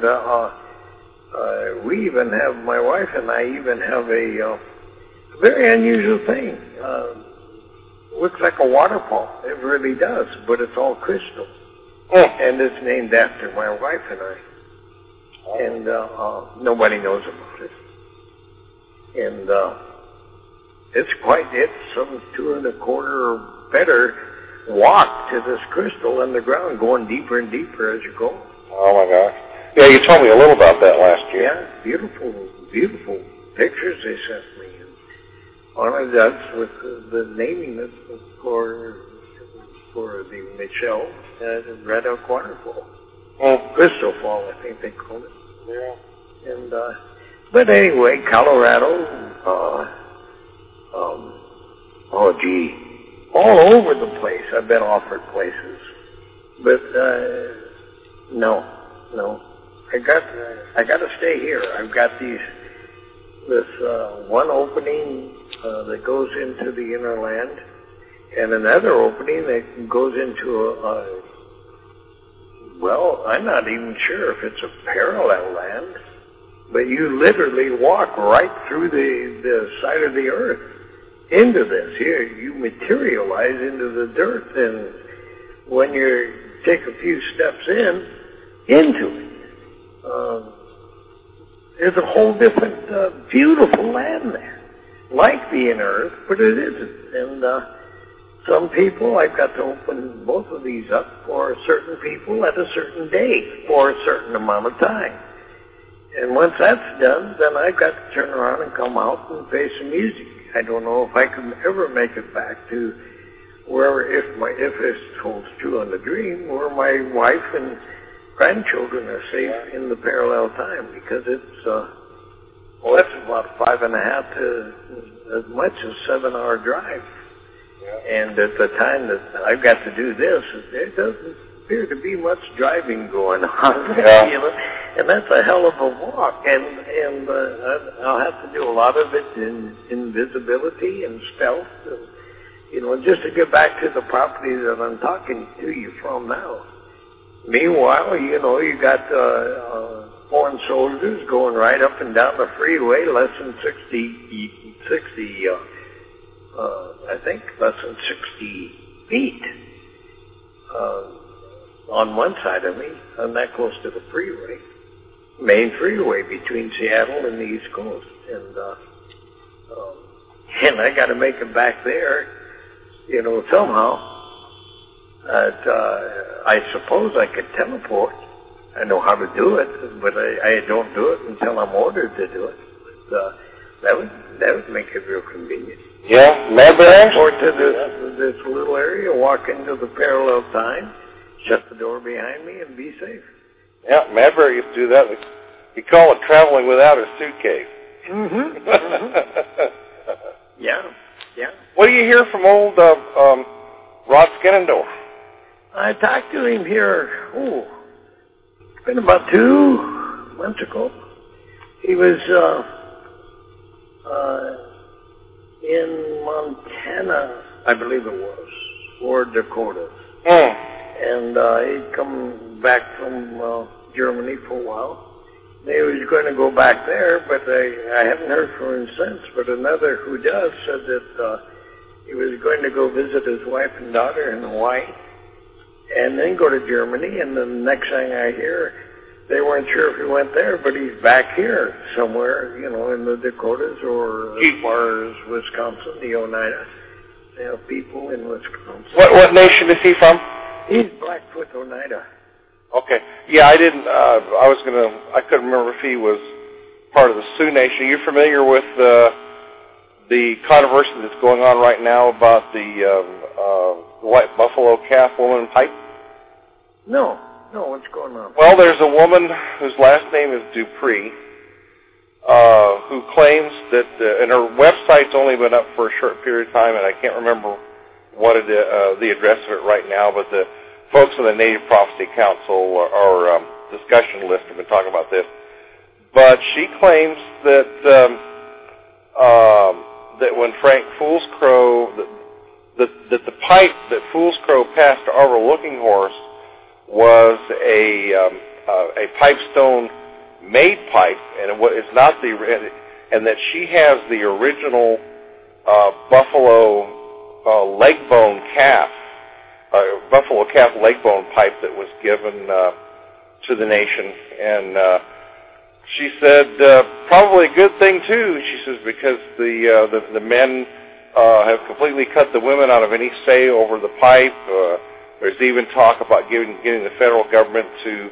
[SPEAKER 6] we even have, my wife and I even have a very unusual thing. Looks like a waterfall. It really does, but it's all crystal. And it's named after my wife and I. And nobody knows about it. And it's some 2.25 or better walk to this crystal underground, going deeper and deeper as you go.
[SPEAKER 5] Oh my gosh. Yeah, you told me a little about that last year.
[SPEAKER 6] Yeah, beautiful, beautiful pictures they sent me. And honored us with the naming it for the Michelle Red Elk Waterfall. Crystal Fall, I think they call it.
[SPEAKER 5] Yeah.
[SPEAKER 6] And but anyway, Colorado, all over the place. I've been offered places, but no. I got to stay here. I've got this one opening that goes into the inner land, and another opening that goes into I'm not even sure if it's a parallel land, but you literally walk right through the side of the earth into this. Here, you materialize into the dirt, and when you take a few steps into it, there's a whole different, beautiful land there, like the inner earth, but it isn't. And some people, I've got to open both of these up for certain people at a certain day for a certain amount of time. And once that's done, then I've got to turn around and come out and play some music. I don't know if I can ever make it back to where, if this holds true on the dream, where my wife and grandchildren are safe in the parallel time, because it's that's about 5.5 to as much as 7-hour drive. Yeah. And at the time that I've got to do this, there doesn't appear to be much driving going on.
[SPEAKER 5] Yeah.
[SPEAKER 6] And that's a hell of a walk, and I'll have to do a lot of it in invisibility and stealth, and, you know, just to get back to the property that I'm talking to you from now. Meanwhile, you know, you got foreign soldiers going right up and down the freeway, less than 60, I think, less than 60 feet on one side of me. I'm that close to the freeway. Main freeway between Seattle and the East Coast, and I got to make it back there, you know, somehow. I suppose I could teleport. I know how to do it, but I don't do it until I'm ordered to do it. But, that would make it real convenient.
[SPEAKER 5] Yeah, Madberry?
[SPEAKER 6] Teleport to this little area, walk into the parallel time, shut the door behind me, and be safe.
[SPEAKER 5] Yeah, Madberry used to do that. You call it traveling without a suitcase.
[SPEAKER 6] Mm-hmm. Yeah.
[SPEAKER 5] What do you hear from old Rod Skinnendorf?
[SPEAKER 6] I talked to him here, it's been about 2 months ago. He was in Montana, I believe it was, or Dakota. And he'd come back from Germany for a while. He was going to go back there, but I haven't heard from him since. But another who does said that he was going to go visit his wife and daughter in Hawaii and then go to Germany. And the next thing I hear, they weren't sure if he went there, but he's back here somewhere, you know, in the Dakotas or as far as Wisconsin, the Oneida. They have people in Wisconsin.
[SPEAKER 5] What nation is he from?
[SPEAKER 6] He's Blackfoot Oneida.
[SPEAKER 5] Okay. Yeah, I didn't, I couldn't remember if he was part of the Sioux Nation. Are you familiar with the controversy that's going on right now about the white buffalo calf woman pipe?
[SPEAKER 6] No, what's going on?
[SPEAKER 5] Well, there's a woman whose last name is Dupree, who claims that, and her website's only been up for a short period of time, and I can't remember what the address of it right now, but the folks on the Native Prophecy Council or discussion list have been talking about this. But she claims that that when Frank Fool's Crow, that the pipe that Fool's Crow passed to Arvo Looking Horse was a pipestone made pipe, and it's not and that she has the original buffalo leg bone calf. Buffalo calf leg bone pipe that was given to the nation, and she said probably a good thing too. She says because the men have completely cut the women out of any say over the pipe. There's even talk about getting the federal government to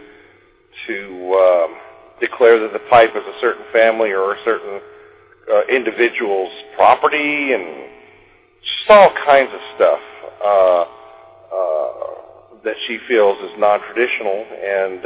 [SPEAKER 5] declare that the pipe is a certain family or a certain individual's property, and just all kinds of stuff. That she feels is non-traditional, and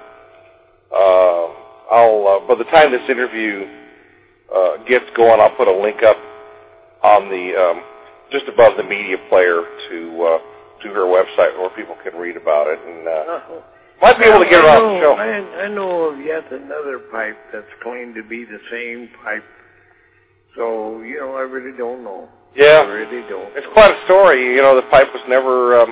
[SPEAKER 5] by the time this interview gets going, I'll put a link up on the just above the media player to her website where people can read about it, and might be able to get her on the show.
[SPEAKER 6] I know of yet another pipe that's claimed to be the same pipe, so you know I really don't know.
[SPEAKER 5] Yeah,
[SPEAKER 6] I really don't.
[SPEAKER 5] It's quite a story. You know, the pipe was never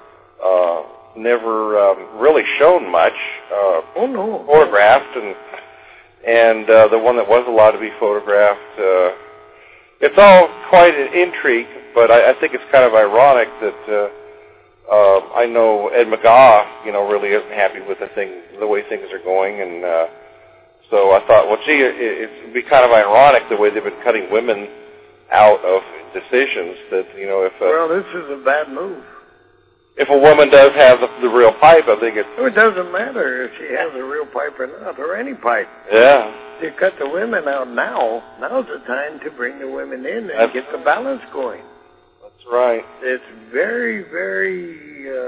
[SPEAKER 5] really shown much. Photographed, and the one that was allowed to be photographed. It's all quite an intrigue, but I think it's kind of ironic that I know Ed McGaw, you know, really isn't happy with the way things are going, and so I thought, well, gee, it'd be kind of ironic the way they've been cutting women out of decisions. That, you know,
[SPEAKER 6] well, this is a bad move.
[SPEAKER 5] If a woman does have the real pipe, I think it
[SPEAKER 6] doesn't matter if she has a real pipe or not, or any pipe.
[SPEAKER 5] Yeah.
[SPEAKER 6] You cut the women out now. Now's the time to bring the women in and get the balance going.
[SPEAKER 5] That's right.
[SPEAKER 6] It's very, very,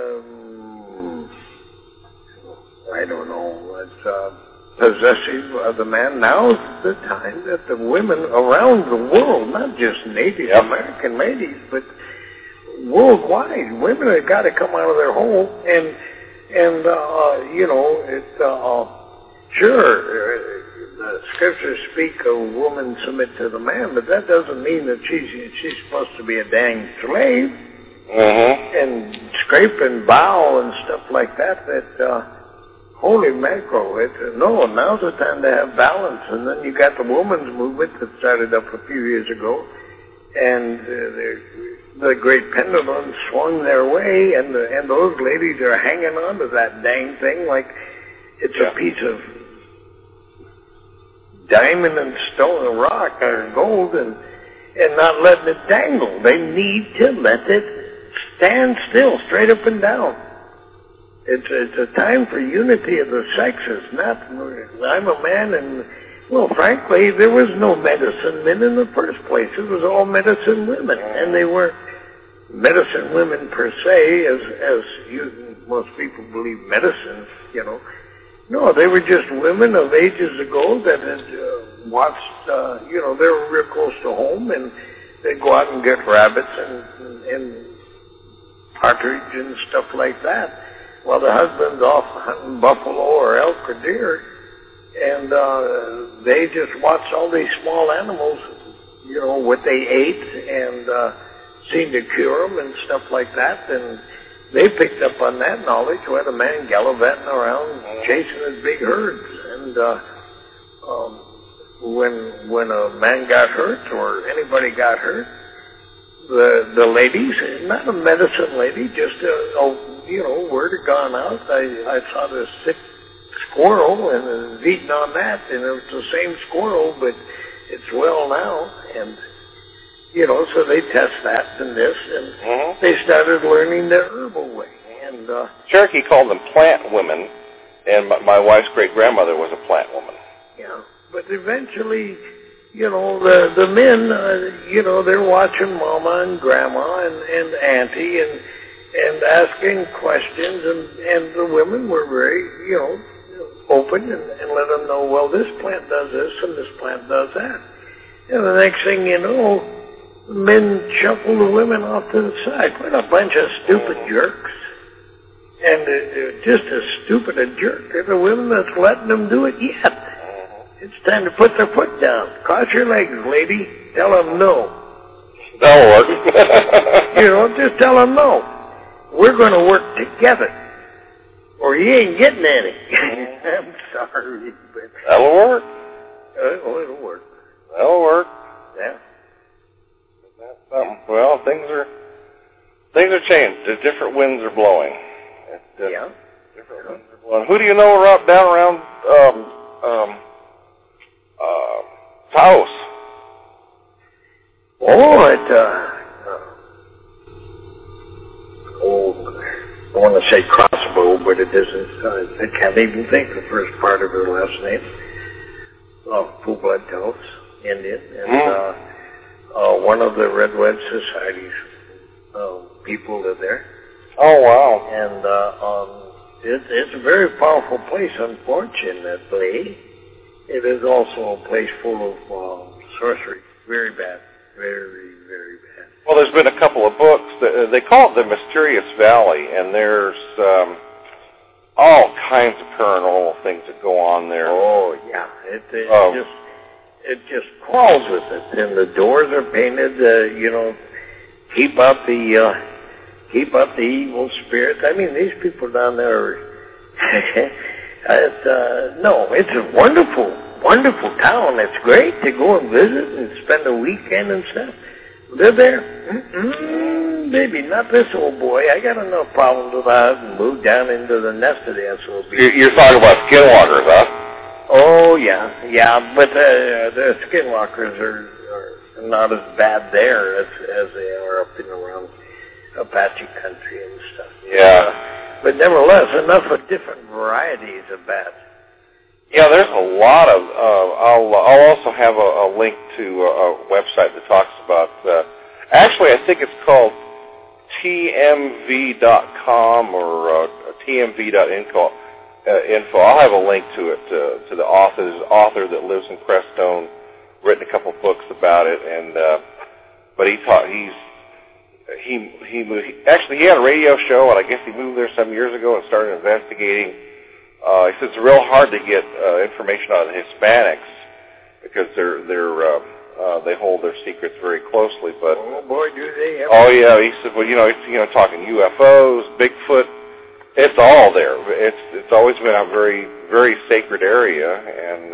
[SPEAKER 6] I don't know, it's possessive of the man. Now's the time that the women around the world, not just Native American ladies, but worldwide, women have got to come out of their hole and you know, Sure. The scriptures speak of woman submit to the man, but that doesn't mean that she's supposed to be a dang slave and scrape and bow and stuff like that. Holy mackerel! No, now's the time to have balance. And then you got the women's movement that started up a few years ago, and the great pendulum swung their way, and those ladies are hanging on to that dang thing like it's a piece of diamond and stone and rock or gold, and not letting it dangle. They need to let it stand still, straight up and down. It's a time for unity of the sexes, not I'm a man and, well, frankly, there was no medicine men in the first place. It was all medicine women, and they weren't medicine women per se, as most people believe medicine, you know. No, they were just women of ages ago that had watched, you know, they were real close to home, and they'd go out and get rabbits and partridge and stuff like that, while the husband's off hunting buffalo or elk or deer, and they just watched all these small animals, you know, what they ate, and seemed to cure them and stuff like that, and they picked up on that knowledge. We had a man gallivanting around chasing his big herds, and when a man got hurt or anybody got hurt, the ladies, not a medicine lady, just you know, word had gone out. I saw this sick squirrel and it was eating on that, and it was the same squirrel, but it's well now, and you know, so they test that and this, and they started learning the herbal way. And
[SPEAKER 5] Cherokee called them plant women, and my wife's great-grandmother was a plant woman.
[SPEAKER 6] Yeah, but eventually, you know, the men, you know, they're watching Mama and Grandma and Auntie and asking questions, and the women were very, you know, open and let them know, well, this plant does this and this plant does that. And the next thing you know, men shuffle the women off to the side. What a bunch of stupid jerks. And just as stupid a jerk are the women that's letting them do it yet. It's time to put their foot down. Cross your legs, lady. Tell them no.
[SPEAKER 5] That'll work.
[SPEAKER 6] You know, just tell them no. We're going to work together, or you ain't getting any. I'm sorry, but...
[SPEAKER 5] That'll work.
[SPEAKER 6] Oh, it'll work.
[SPEAKER 5] That'll work.
[SPEAKER 6] Yeah.
[SPEAKER 5] Well, things are changed. The different winds are blowing.
[SPEAKER 6] Yeah.
[SPEAKER 5] Different winds are blowing. Who do you know down around Taos?
[SPEAKER 6] I want to say Crossbow, but it isn't. I can't even think the first part of her last name. Full Blood Taos, Indian, and one of the Red Wedge Society's people live there.
[SPEAKER 5] Oh, wow.
[SPEAKER 6] And it's a very powerful place, unfortunately. It is also a place full of sorcery. Very bad. Very, very bad.
[SPEAKER 5] Well, there's been a couple of books. They call it the Mysterious Valley, and there's all kinds of paranormal things that go on there.
[SPEAKER 6] Oh, yeah. It just crawls with it, and the doors are painted. You know, keep out the evil spirits. I mean, these people down there. It's a wonderful, wonderful town. It's great to go and visit and spend a weekend and stuff. Live there? Baby, not this old boy. I got enough problems with that and moved down into the nest of the SOB.
[SPEAKER 5] You're talking about skinwalkers, huh?
[SPEAKER 6] Oh, yeah, but the skinwalkers are not as bad there as they are up in around Apache country and stuff.
[SPEAKER 5] Yeah.
[SPEAKER 6] But nevertheless, enough of different varieties of bats.
[SPEAKER 5] Yeah, there's a lot of. I'll also have a link to a website that talks about. Actually, I think it's called tmv.com or tmv.info. I'll have a link to it to the author that lives in Crestone, written a couple books about it, and but he had a radio show, and I guess he moved there some years ago and started investigating He says it's real hard to get information out of the Hispanics because they hold their secrets very closely. But
[SPEAKER 6] oh boy, do they ever!
[SPEAKER 5] Oh yeah, he said, well, it's talking UFOs, Bigfoot. It's all there. It's always been a very, very sacred area, and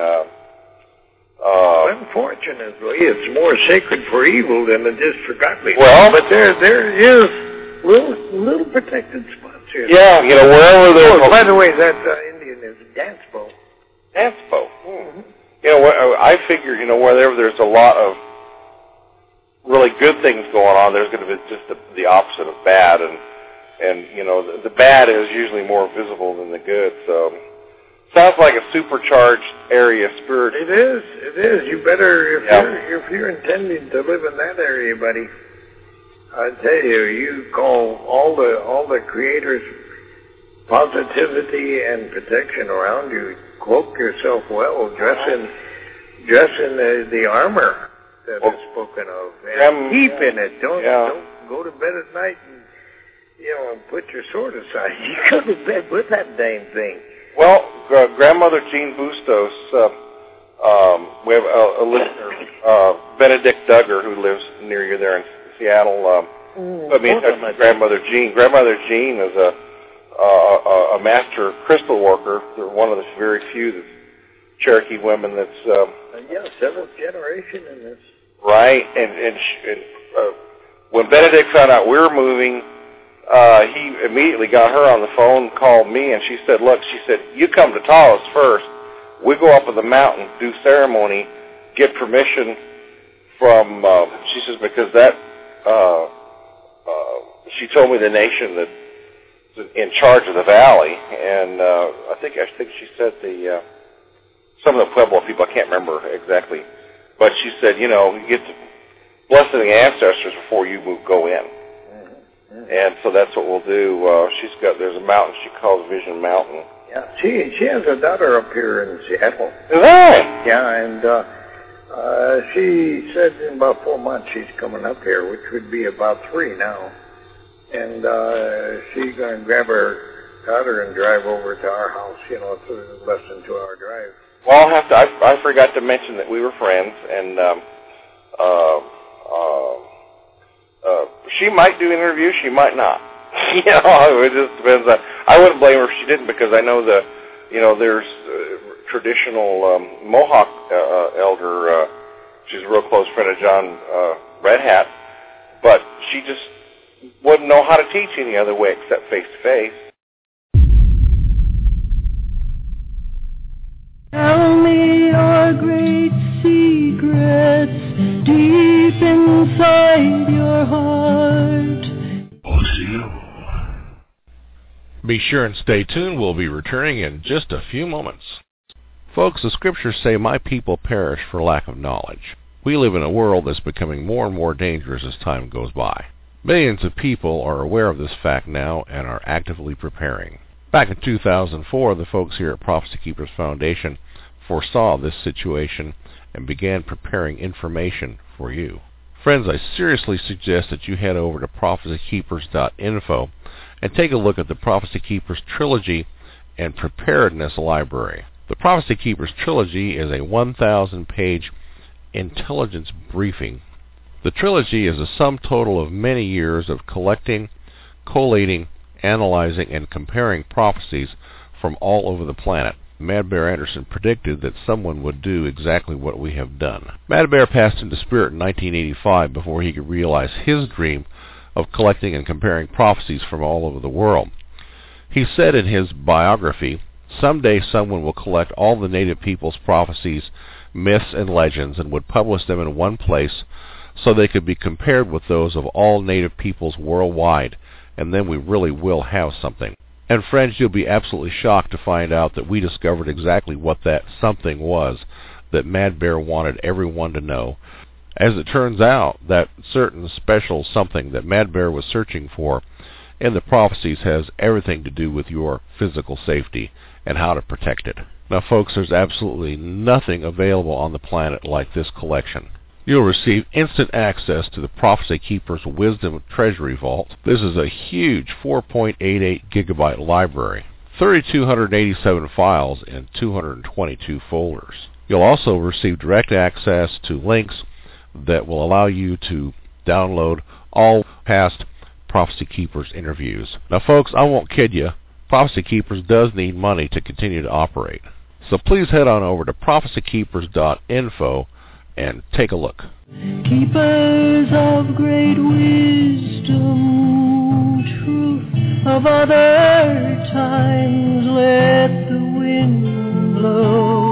[SPEAKER 6] unfortunately, it's more sacred for evil than it is for godliness.
[SPEAKER 5] Well,
[SPEAKER 6] but there is little protected spots here.
[SPEAKER 5] Yeah, wherever there's.
[SPEAKER 6] Oh, by the way, that Indian is Danspo.
[SPEAKER 5] Danspo. Mm-hmm. I figure, wherever there's a lot of really good things going on, there's going to be just the opposite of bad, and the bad is usually more visible than the good. So, sounds like a supercharged area spirit.
[SPEAKER 6] It is. You better, if you're intending to live in that area, buddy, I tell you, you call all the creators positivity and protection around you. Cloak yourself well, dress in the armor that is spoken of, and keep in it. Don't go to bed at night and put your sword aside. You go to bed with that dang thing.
[SPEAKER 5] Well, Grandmother Jean Bustos, we have a listener, Benedict Duggar, who lives near you there in Seattle. Grandmother Jean. Grandmother Jean is a master crystal worker. They're one of the very few Cherokee women that's
[SPEAKER 6] seventh generation in this.
[SPEAKER 5] Right, and when Benedict found out we were moving, he immediately got her on the phone, called me, and she said, you come to Taos first. We go up in the mountain, do ceremony, get permission from, she says, because that, she told me the nation that's in charge of the valley, and I think she said some of the Pueblo people, I can't remember exactly, but she said, you get to blessing the ancestors before you go in. And so that's what we'll do. There's a mountain she calls Vision Mountain.
[SPEAKER 6] Yeah, she has a daughter up here in Seattle.
[SPEAKER 5] Is that?
[SPEAKER 6] Yeah, and she said in about 4 months she's coming up here, which would be about 3 now. And she's going to grab her daughter and drive over to our house. It's a less than 2-hour drive.
[SPEAKER 5] Well, I forgot to mention that we were friends, and she might do interviews, she might not. It just depends on. I wouldn't blame her if she didn't, because I know there's traditional Mohawk elder. She's a real close friend of John Red Hat, but she just wouldn't know how to teach any other way except face to face.
[SPEAKER 1] Tell me your great secrets deep inside your heart.
[SPEAKER 3] Be sure and stay tuned. We'll be returning in just a few moments. Folks, the scriptures say, my people perish for lack of knowledge. We live in a world that's becoming more and more dangerous as time goes by. Millions of people are aware of this fact now and are actively preparing. Back in 2004, the folks here at Prophecy Keepers Foundation foresaw this situation and began preparing information for you. Friends, I seriously suggest that you head over to prophecykeepers.info and take a look at the Prophecy Keepers Trilogy and Preparedness Library. The Prophecy Keepers Trilogy is a 1,000-page intelligence briefing. The trilogy is a sum total of many years of collecting, collating, analyzing, and comparing prophecies from all over the planet. Mad Bear Anderson predicted that someone would do exactly what we have done. Mad Bear passed into spirit in 1985 before he could realize his dream of collecting and comparing prophecies from all over the world. He said in his biography, someday someone will collect all the native people's prophecies, myths, and legends and would publish them in one place so they could be compared with those of all native peoples worldwide, and then we really will have something. And friends, you'll be absolutely shocked to find out that we discovered exactly what that something was that Mad Bear wanted everyone to know. As it turns out, that certain special something that Mad Bear was searching for in the prophecies has everything to do with your physical safety and how to protect it. Now folks, there's absolutely nothing available on the planet like this collection. You'll receive instant access to the Prophecy Keepers Wisdom Treasury Vault. This is a huge 4.88 gigabyte library 3,287 files in 222 folders. You'll also receive direct access to links that will allow you to download all past Prophecy Keepers interviews. Now, folks, I won't kid you. Prophecy Keepers does need money to continue to operate. So please head on over to prophecykeepers.info and take a look.
[SPEAKER 1] Keepers of great wisdom, truth of other times, let the wind blow.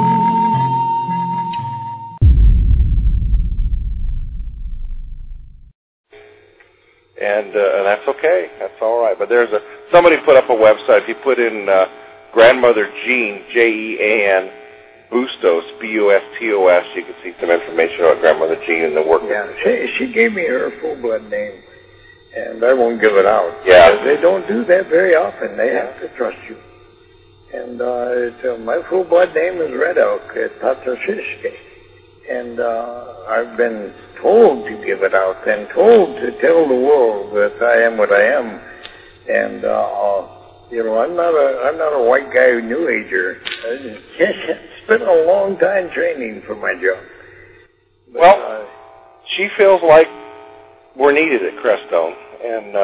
[SPEAKER 5] And that's okay. That's all right. But somebody put up a website. If you put in Grandmother Jean, Jean, Bustos, Bustos, you can see some information about Grandmother Jean and the work.
[SPEAKER 6] Yeah, she gave me her full-blood name, and I won't give it out.
[SPEAKER 5] Yeah.
[SPEAKER 6] They don't do that very often. They have to trust you. And my full-blood name is Red Elk Tatasishke. And I've been told to give it out and told to tell the world that I am what I am. And I'm not a white guy New Ager. It's been a long time training for my job. But,
[SPEAKER 5] well, she feels like we're needed at Crestone, and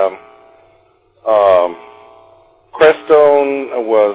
[SPEAKER 5] Crestone was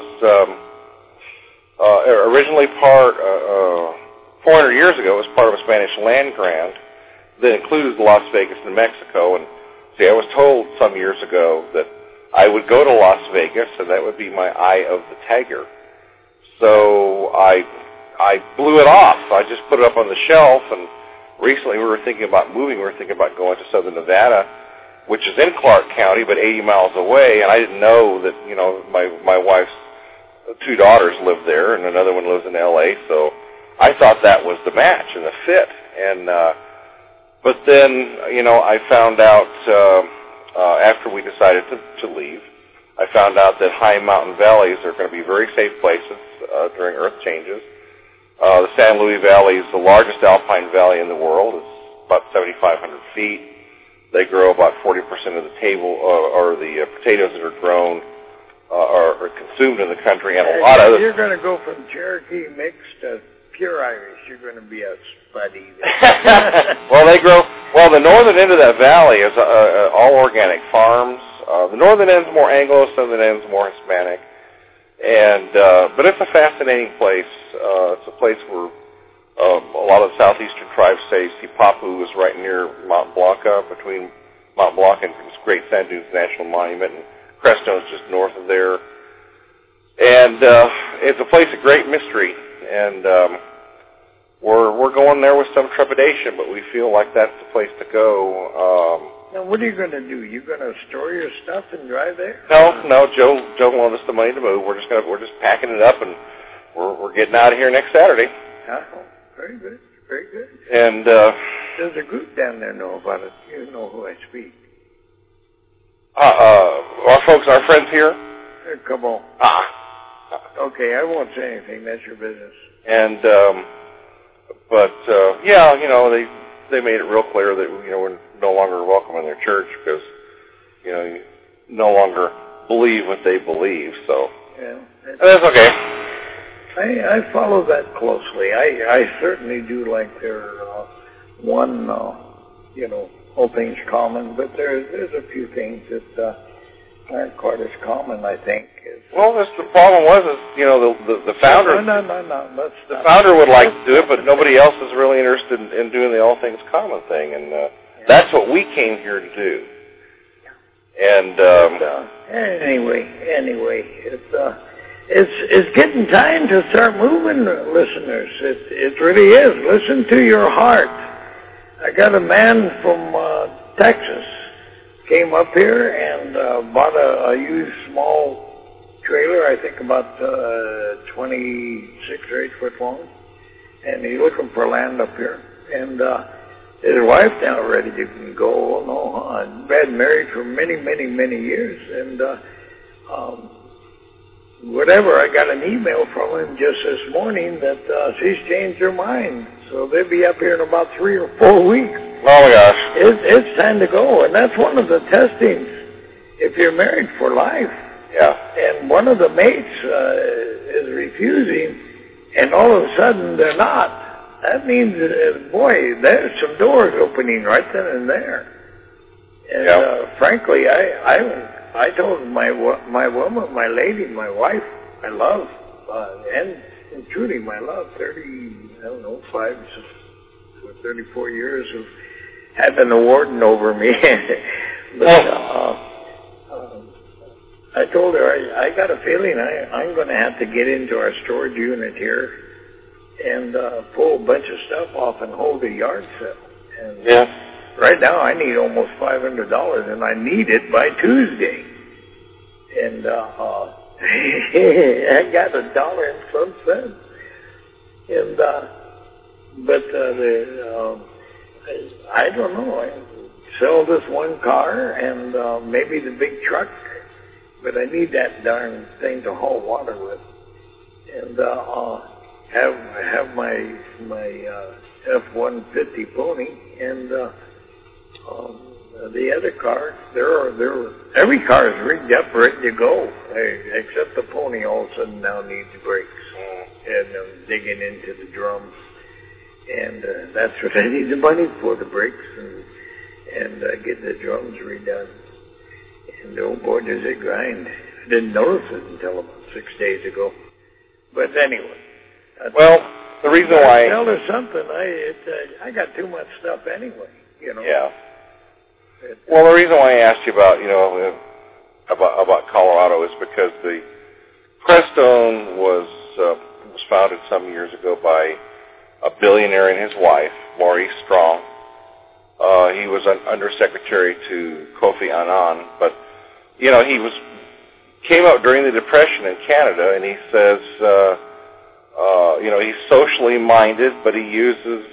[SPEAKER 5] originally 400 years ago, it was part of a Spanish land grant that included Las Vegas, New Mexico. And see, I was told some years ago that I would go to Las Vegas, and that would be my Eye of the Tiger. So I blew it off. I just put it up on the shelf, and recently we were thinking about moving. We were thinking about going to Southern Nevada, which is in Clark County, but 80 miles away. And I didn't know that, my wife's two daughters live there, and another one lives in L.A., so I thought that was the match and the fit. And but then, I found out after we decided to leave, I found out that high mountain valleys are going to be very safe places during earth changes. The San Luis Valley is the largest alpine valley in the world. It's about 7,500 feet. They grow about 40% of the the potatoes that are grown are consumed in the country, and a lot of
[SPEAKER 6] You're going to go from Cherokee mix to pure Irish. You're going to be a spuddy.
[SPEAKER 5] Well, the northern end of that valley is all organic farms. The northern end's more Anglo, southern end's more Hispanic. And but it's a fascinating place. It's a place where a lot of the southeastern tribes say Sipapu is right near Mount Blanca, between Mount Blanca and this Great Sand Dunes National Monument, and Crestone's just north of there. And it's a place of great mystery, and we're going there with some trepidation, but we feel like that's the place to go.
[SPEAKER 6] Now, what are you going to do? You going to store your stuff and drive there?
[SPEAKER 5] No. Joe loaned us the money to move. We're just packing it up, and we're getting out of here next Saturday.
[SPEAKER 6] Oh, very good, very good.
[SPEAKER 5] And
[SPEAKER 6] does a group down there know about it? You know who I speak.
[SPEAKER 5] Our friends here.
[SPEAKER 6] Come on. Okay, I won't say anything. That's your business.
[SPEAKER 5] And they made it real clear that we're no longer welcome in their church because you no longer believe what they believe. So
[SPEAKER 6] yeah,
[SPEAKER 5] that's okay.
[SPEAKER 6] I follow that closely. I certainly do like their all things common, but there's a few things that aren't quite as common, I think.
[SPEAKER 5] Well, the problem the founder.
[SPEAKER 6] No.
[SPEAKER 5] The founder would like to do it, but nobody else is really interested in doing the all things common thing, and that's what we came here to do. And
[SPEAKER 6] anyway, it's getting time to start moving, listeners. It really is. Listen to your heart. I got a man from Texas came up here and bought a used small trailer, I think about 26 or 8 foot long, and he's looking for land up here. And his wife now ready to go. Been married for many, many, many years, and whatever. I got an email from him just this morning that she's changed her mind, so they'll be up here in about 3 or 4 weeks.
[SPEAKER 5] Oh my gosh!
[SPEAKER 6] It's time to go, and that's one of the testings. If you're married for life,
[SPEAKER 5] Yeah.
[SPEAKER 6] And one of the mates is refusing, and all of a sudden they're not. That means, boy, there's some doors opening right then and there. And frankly, I told my woman, my lady, my wife, my love, and truly my love, 34 years of having a warden over me. But I told her, I got a feeling I'm going to have to get into our storage unit here and pull a bunch of stuff off and hold a yard sale. And right now I need almost $500, and I need it by Tuesday. And I got $1 and some cents. And I don't know. I sell this one car and maybe the big truck, but I need that darn thing to haul water with. And have my F-150 pony and the other car. Every car is rigged up, ready to go, except the pony. All of a sudden now needs brakes, and I'm digging into the drums, and that's what I need the money for, the brakes and get the drums redone. And oh boy, does it grind! I didn't notice it until about 6 days ago. But anyway.
[SPEAKER 5] Well, the reason why...
[SPEAKER 6] Tell her something. I got too much stuff anyway, you know.
[SPEAKER 5] Yeah. Well, the reason why I asked you about, about Colorado is because the Crestone was founded some years ago by a billionaire and his wife, Maurice Strong. He was an undersecretary to Kofi Annan, but, he came out during the Depression in Canada, and he says... he's socially minded, but he uses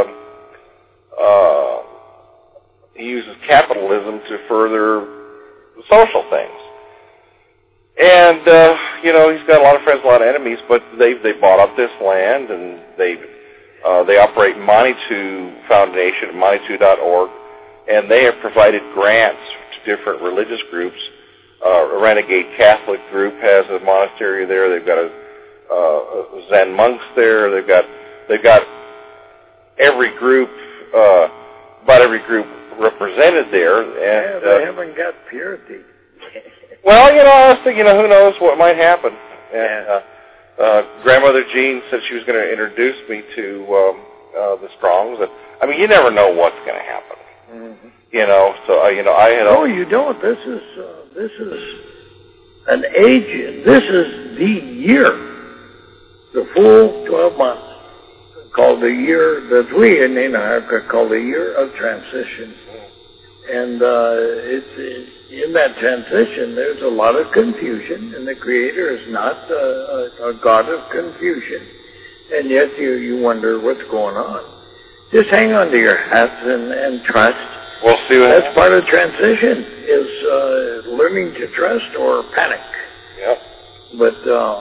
[SPEAKER 5] capitalism to further social things. And he's got a lot of friends, a lot of enemies, but they bought up this land, and they operate Manitou Foundation, Manitou.org, and they have provided grants to different religious groups. A Renegade Catholic group has a monastery there. They've got a Zen monks there. They've got every group, about every group represented there. And
[SPEAKER 6] they haven't got purity.
[SPEAKER 5] Well, I was thinking, who knows what might happen. And Grandmother Jean said she was going to introduce me to the Strongs. I mean, you never know what's going to happen.
[SPEAKER 6] Mm-hmm.
[SPEAKER 5] So I had.
[SPEAKER 6] No, you don't. This is an age. This is the year. The full 12 months, called the year that we in America call the year of transition. And it's in that transition, there's a lot of confusion, and the Creator is not a God of confusion. And yet you wonder what's going on. Just hang on to your hats and trust.
[SPEAKER 5] We'll see what
[SPEAKER 6] That's part of transition, is learning to trust or panic.
[SPEAKER 5] Yep.
[SPEAKER 6] But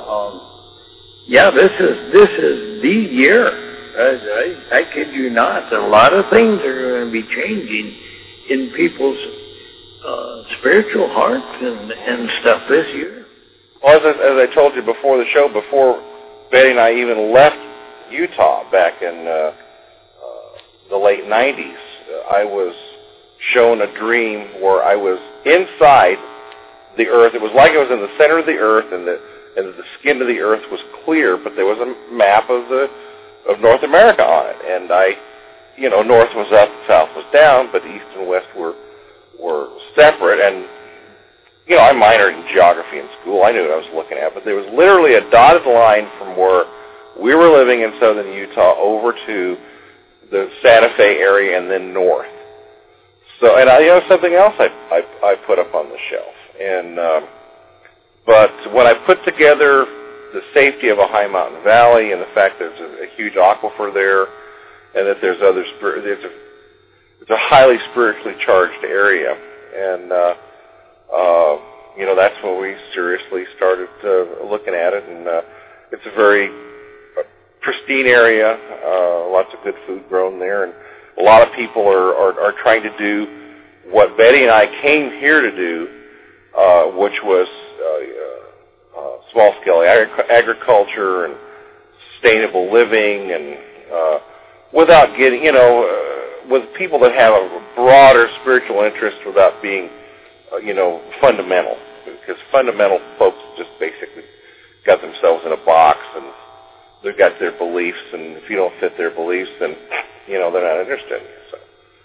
[SPEAKER 6] this is the year. I kid you not. A lot of things are going to be changing in people's spiritual hearts and stuff this year.
[SPEAKER 5] Well, as I told you before the show, before Betty and I even left Utah back in the late 90s, I was shown a dream where I was inside the earth. It was like I was in the center of the earth, and the skin of the earth was clear, but there was a map of North America on it. And north was up, south was down, but east and west were separate. And, I minored in geography in school. I knew what I was looking at, but there was literally a dotted line from where we were living in southern Utah over to the Santa Fe area and then north. So, and something else I put up on the shelf. And, but when I put together the safety of a high mountain valley and the fact that there's a huge aquifer there, and that there's it's a highly spiritually charged area, and that's when we seriously started looking at it. And it's a very pristine area, lots of good food grown there, and a lot of people are trying to do what Betty and I came here to do. which was small-scale agriculture and sustainable living, and without getting, with people that have a broader spiritual interest without being, fundamental. Because fundamental folks just basically got themselves in a box, and they've got their beliefs, and if you don't fit their beliefs, then, they're not interested in you.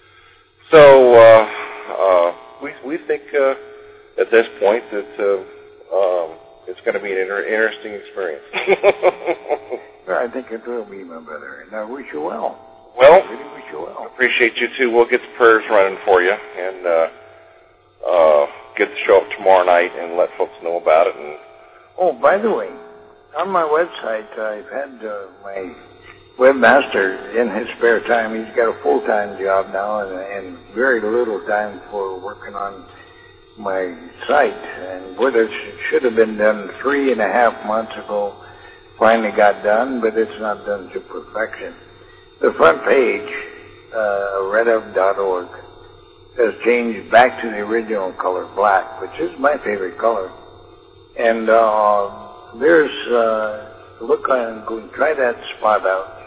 [SPEAKER 5] So we think at this point that it's going to be an interesting experience.
[SPEAKER 6] Well, I think it will be, my brother, and I wish you well.
[SPEAKER 5] Well,
[SPEAKER 6] I really wish you well.
[SPEAKER 5] Appreciate you too. We'll get the prayers running for you, and get the show up tomorrow night and let folks know about it. And
[SPEAKER 6] oh, by the way, on my website, I've had my webmaster in his spare time. He's got a full-time job now, and very little time for working on my site. And what it should have been done 3.5 months ago finally got done, but it's not done to perfection. The front page, redup.org, has changed back to the original color, black, which is my favorite color. And there's, look on, go and try that spot out,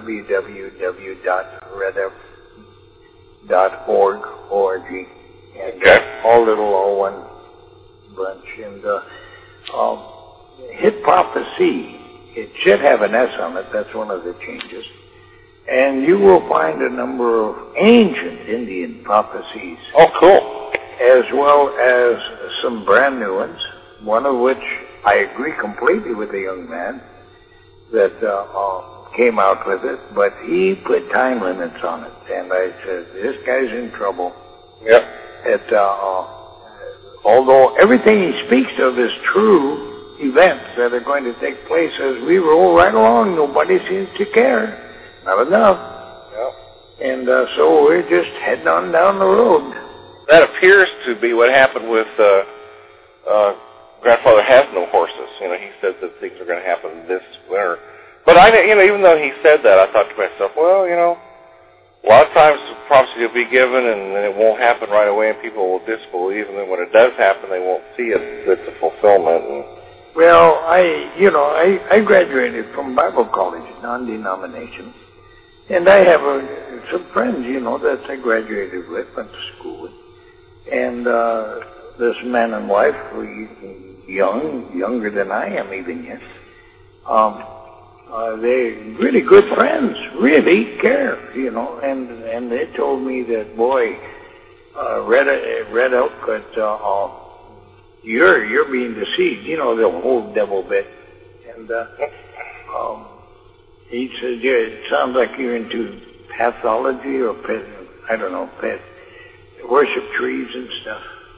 [SPEAKER 6] www.redup.org, O-R-G. And all little, all one bunch. And hit prophecy. It should have an S on it. That's one of the changes. And you will find a number of ancient Indian prophecies.
[SPEAKER 5] oh, cool.
[SPEAKER 6] As well as some brand new ones, one of which I agree completely with the young man that came out with it, but he put time limits on it. And I said, this guy's in trouble.
[SPEAKER 5] Yep.
[SPEAKER 6] Although everything he speaks of is true events that are going to take place as we roll right along, nobody seems to care. Not enough.
[SPEAKER 5] Yep.
[SPEAKER 6] And so we're just heading on down the road.
[SPEAKER 5] That appears to be what happened with Grandfather Has No Horses. He said that things are going to happen this winter. But even though he said that, I thought to myself, well, a lot of times prophecy will be given and then it won't happen right away, and people will disbelieve, and then when it does happen, they won't see it. It's a fulfillment. And
[SPEAKER 6] well, I graduated from Bible college, non-denominational. And I have some friends, that I graduated with, went to school with. And this man and wife were younger than I am even yet. They're really good friends, really care, and they told me that, boy, Red Elk, you're being deceived, the whole devil bit. And he said, yeah, it sounds like you're into pathology or worship trees and stuff.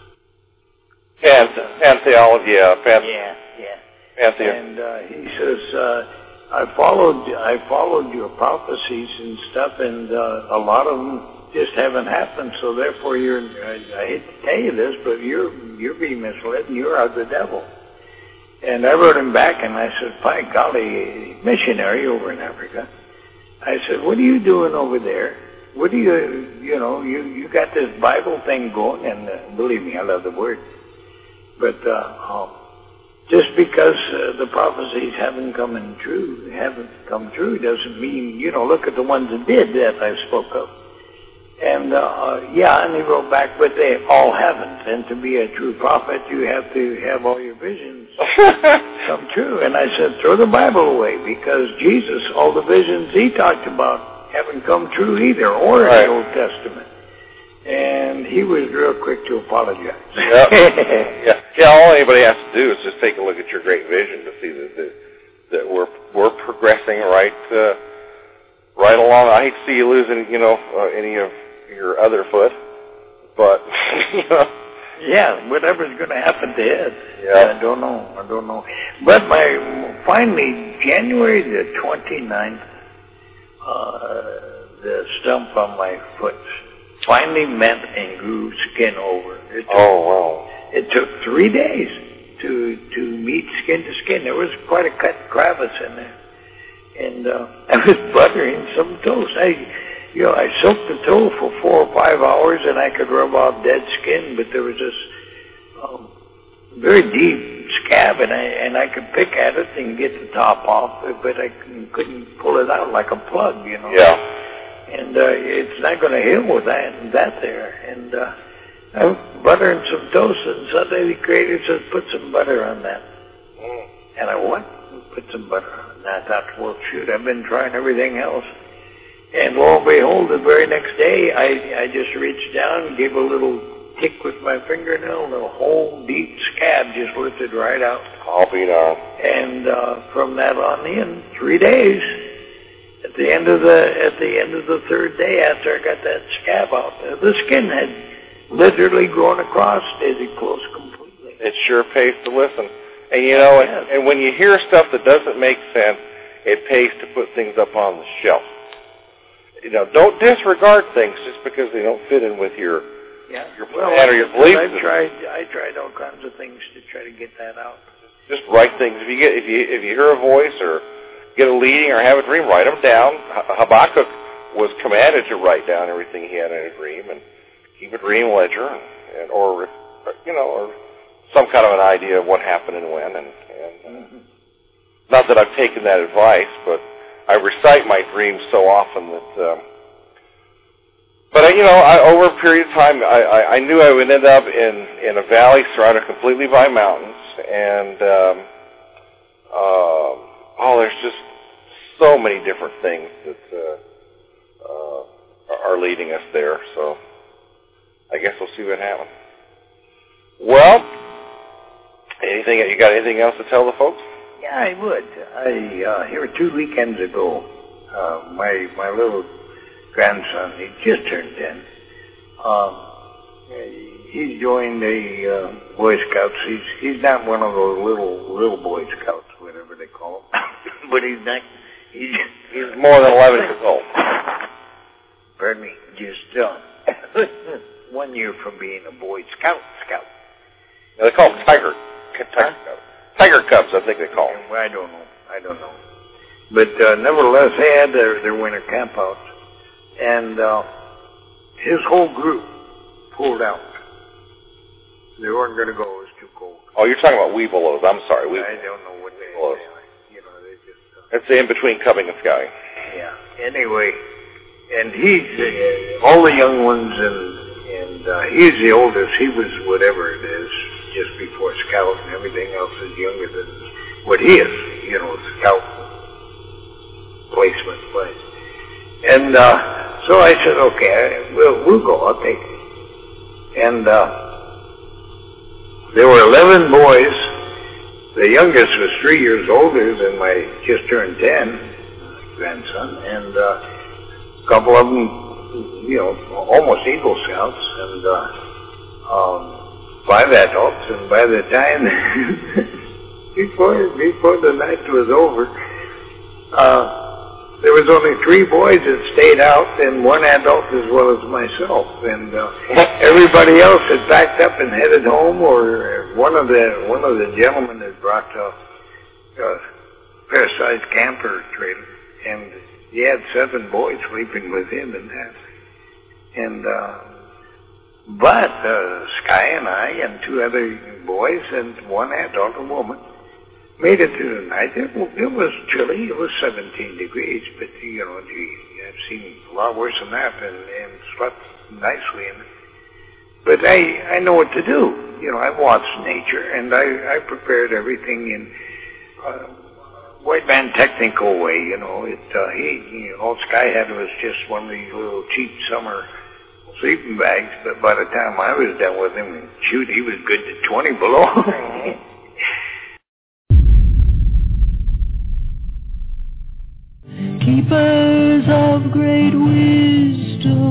[SPEAKER 5] Pantheology,
[SPEAKER 6] yeah.
[SPEAKER 5] Pantheon.
[SPEAKER 6] And he says, I followed your prophecies and stuff, and a lot of them just haven't happened. So therefore, I hate to tell you this, but you're being misled, and you're of the devil. And I wrote him back, and I said, by golly, missionary over in Africa. I said, what are you doing over there? What do you got this Bible thing going, and believe me, I love the word. But just because the prophecies haven't come true doesn't mean, look at the ones that did that I spoke of. And and he wrote back, but they all haven't. And to be a true prophet, you have to have all your visions come true. And I said, throw the Bible away, because Jesus, all the visions he talked about haven't come true either, or in the Old Testament. And he was real quick to apologize.
[SPEAKER 5] Yeah. All anybody has to do is just take a look at your great vision to see that we're progressing right along. I hate to see you losing, any of your other foot, but
[SPEAKER 6] yeah, whatever's going to happen to it.
[SPEAKER 5] Yeah.
[SPEAKER 6] I don't know. But finally, January the 29th, the stump on my foot finally met and grew skin over. It took 3 days to meet skin to skin. There was quite a crevice in there. And I was buttering some toast. I soaked the toe for 4 or 5 hours, and I could rub off dead skin, but there was this very deep scab, and I could pick at it and get the top off, but I couldn't pull it out like a plug, you know.
[SPEAKER 5] Yeah.
[SPEAKER 6] And it's not going to heal with that there. And I'm buttering some toast, and suddenly the creator says, put some butter on that. And I what? Put some butter on that. I thought, well, shoot, I've been trying everything else. And lo and behold, the very next day, I just reached down and gave a little tick with my fingernail, and the whole deep scab just lifted right out.
[SPEAKER 5] I'll be darned.
[SPEAKER 6] And from that on in, 3 days, at the end of the third day after I got that scab out, the skin had literally grown across, Daisy, close completely.
[SPEAKER 5] It sure pays to listen. And you know, and when you hear stuff that doesn't make sense, it pays to put things up on the shelf. You know, don't disregard things just because they don't fit in with your plan or your beliefs.
[SPEAKER 6] I tried all kinds of things to try to get that out.
[SPEAKER 5] Just write things. If you hear a voice or get a leading or have a dream, write them down. Habakkuk was commanded to write down everything he had in a dream and keep a dream ledger, or some kind of an idea of what happened and when. And not that I've taken that advice, but I recite my dreams so often that. But over a period of time, I knew I would end up in a valley surrounded completely by mountains, and there's just so many different things that are leading us there. So I guess we'll see what happens. Well, you got anything else to tell the folks?
[SPEAKER 6] Yeah, I would. Here 2 weekends ago, my little grandson, he just turned 10. He's joined the Boy Scouts. He's not one of those little Boy Scouts, whatever they call them. But he's not. He's
[SPEAKER 5] more than 11 years old.
[SPEAKER 6] Pardon me. Just 1 year from being a Boy Scout.
[SPEAKER 5] Now, they call them Tiger Cubs, I think they call them.
[SPEAKER 6] Well, I don't know. But nevertheless, they had their winter campouts, and his whole group pulled out. They weren't going to go. It was too cold.
[SPEAKER 5] Oh, you're talking about Weebelows. I'm sorry.
[SPEAKER 6] I don't know what they are. They just...
[SPEAKER 5] It's the in-between cubbing and scouting.
[SPEAKER 6] Yeah. Anyway, and he's all the young ones, and he's the oldest. He was whatever it is, just before scout, and everything else is younger than what he is. Scout placement place. And so I said, okay, we'll go. I'll take it. And there were 11 boys. The youngest was 3 years older than my just turned 10 grandson, and a couple of them, almost Eagle Scouts, and 5 adults. And by the time before the night was over, there was only 3 boys that stayed out, and 1 adult as well as myself. And everybody else had packed up and headed home, or one of the gentlemen had brought a fair-sized camper trailer, and he had 7 boys sleeping with him in that. And but Sky and I and 2 other boys and 1 adult, a woman, made it through the night. It was chilly. It was 17 degrees, but I've seen a lot worse than that, and slept nicely in it. But I know what to do. I've watched nature, and I prepared everything in white man technical way. All Sky had was just one of these little cheap summer sleeping bags. But by the time I was done with him, shoot, he was good to 20 below.
[SPEAKER 1] Keepers of great wisdom,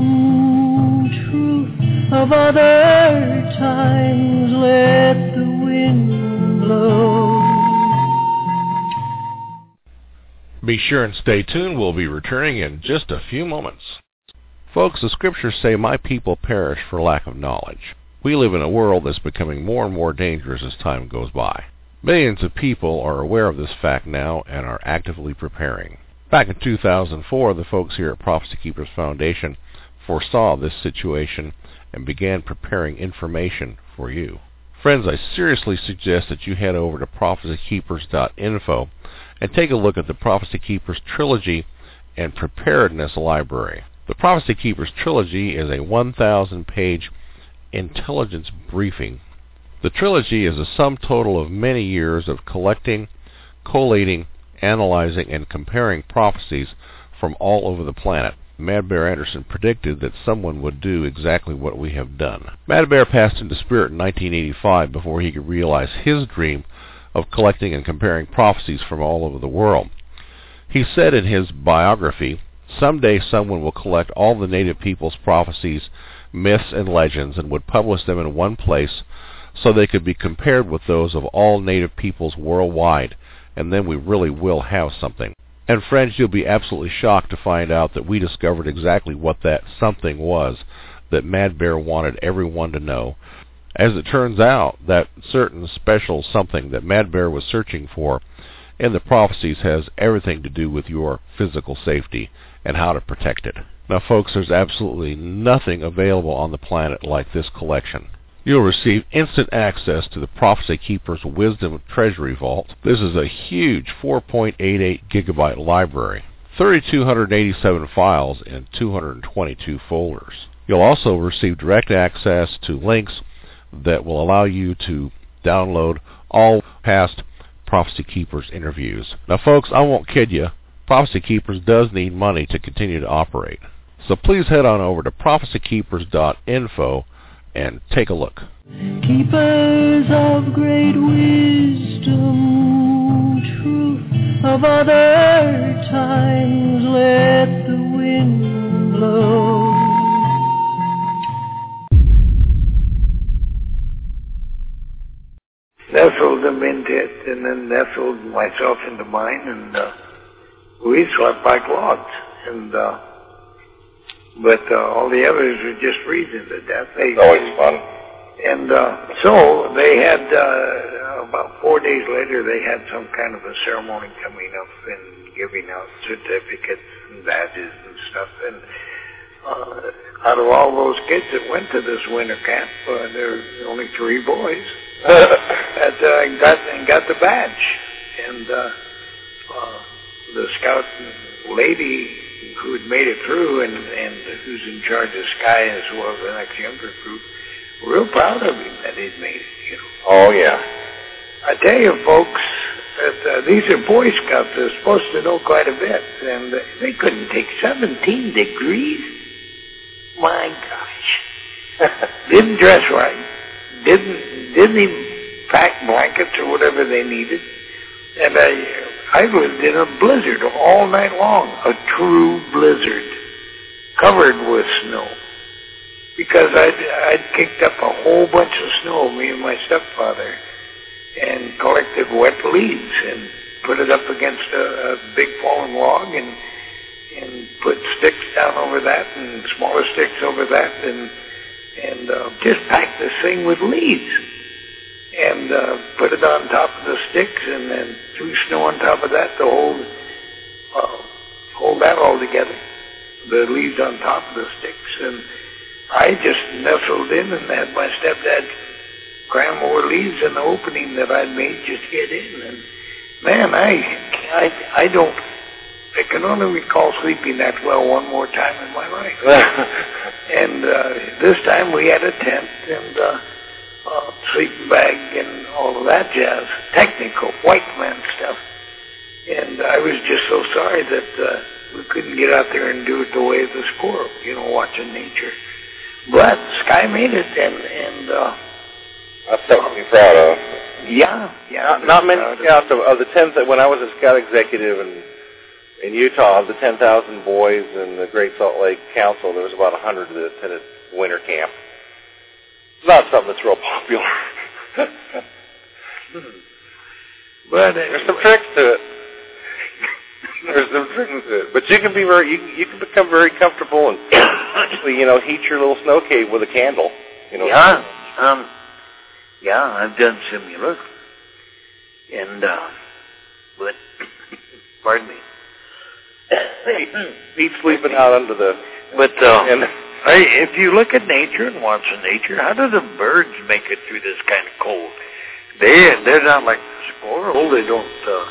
[SPEAKER 1] truth of other times, let the wind blow.
[SPEAKER 3] Be sure and stay tuned. We'll be returning in just a few moments. Folks, the scriptures say, my people perish for lack of knowledge. We live in a world that's becoming more and more dangerous as time goes by. Millions of people are aware of this fact now and are actively preparing. Back in 2004, the folks here at Prophecy Keepers Foundation foresaw this situation and began preparing information for you. Friends, I seriously suggest that you head over to prophecykeepers.info and take a look at the Prophecy Keepers Trilogy and Preparedness Library. The Prophecy Keepers Trilogy is a 1,000-page intelligence briefing. The trilogy is a sum total of many years of collecting, collating, analyzing, and comparing prophecies from all over the planet. Mad Bear Anderson predicted that someone would do exactly what we have done. Mad Bear passed into spirit in 1985 before he could realize his dream of collecting and comparing prophecies from all over the world. He said in his biography, "Someday someone will collect all the native people's prophecies, myths, and legends and would publish them in one place so they could be compared with those of all native peoples worldwide, and then we really will have something." And friends, you'll be absolutely shocked to find out that we discovered exactly what that something was that Mad Bear wanted everyone to know. As it turns out, that certain special something that Mad Bear was searching for in the prophecies has everything to do with your physical safety and how to protect it. Now folks, there's absolutely nothing available on the planet like this collection. You'll receive instant access to the Prophecy Keepers Wisdom Treasury Vault. This is a huge 4.88 gigabyte library, 3,287 files in 222 folders. You'll also receive direct access to links that will allow you to download all past Prophecy Keepers interviews. Now folks, I won't kid you, Prophecy Keepers does need money to continue to operate. So please head on over to prophecykeepers.info and take a look.
[SPEAKER 1] Keepers of great wisdom, truth of other times, let the wind blow.
[SPEAKER 6] Nestled them into it, and then nestled myself into mine, and we slept like logs. And but all the others were just freezing to death.
[SPEAKER 5] It's always fun.
[SPEAKER 6] And so they had, about 4 days later, they had some kind of a ceremony coming up and giving out certificates and badges and stuff. And out of all those kids that went to this winter camp, there were only 3 boys that got the badge. And the scout lady who had made it through and who's in charge of Sky as well as the next younger group, real proud of him that he'd made it, you know.
[SPEAKER 5] Oh, yeah.
[SPEAKER 6] I tell you, folks, that these are Boy Scouts. They're supposed to know quite a bit, and they couldn't take 17 degrees. My gosh. Didn't dress right. Didn't even pack blankets or whatever they needed. And I lived in a blizzard all night long, a true blizzard, covered with snow. Because I'd kicked up a whole bunch of snow, me and my stepfather, and collected wet leaves and put it up against a big fallen log and put sticks down over that and smaller sticks over that and just packed this thing with leaves. And put it on top of the sticks, and then threw snow on top of that to hold that all together. The leaves on top of the sticks, and I just nestled in and had my stepdad cram more leaves in the opening that I'd made just to get in. And man, I can only recall sleeping that well one more time in my life. And this time we had a tent and sleeping bag and all of that jazz, technical white man stuff. And I was just so sorry that we couldn't get out there and do it the way of the squirrel, you know, watching nature. But Sky made it, and
[SPEAKER 5] that's something to be proud of.
[SPEAKER 6] Yeah.
[SPEAKER 5] Not many scouts of the 10 that when I was a scout executive in Utah, of the 10,000 boys in the Great Salt Lake Council, there was about 100 that attended winter camp. It's not something that's real popular.
[SPEAKER 6] But
[SPEAKER 5] there's some tricks to it. There's some tricks to it. But you can be you can become very comfortable and actually, you know, heat your little snow cave with a candle. You know.
[SPEAKER 6] Yeah, I've done similar. And but pardon me.
[SPEAKER 5] He's sleeping out under the
[SPEAKER 6] If you look at nature and watch nature, how do the birds make it through this kind of cold? They're not like the squirrel. They don't,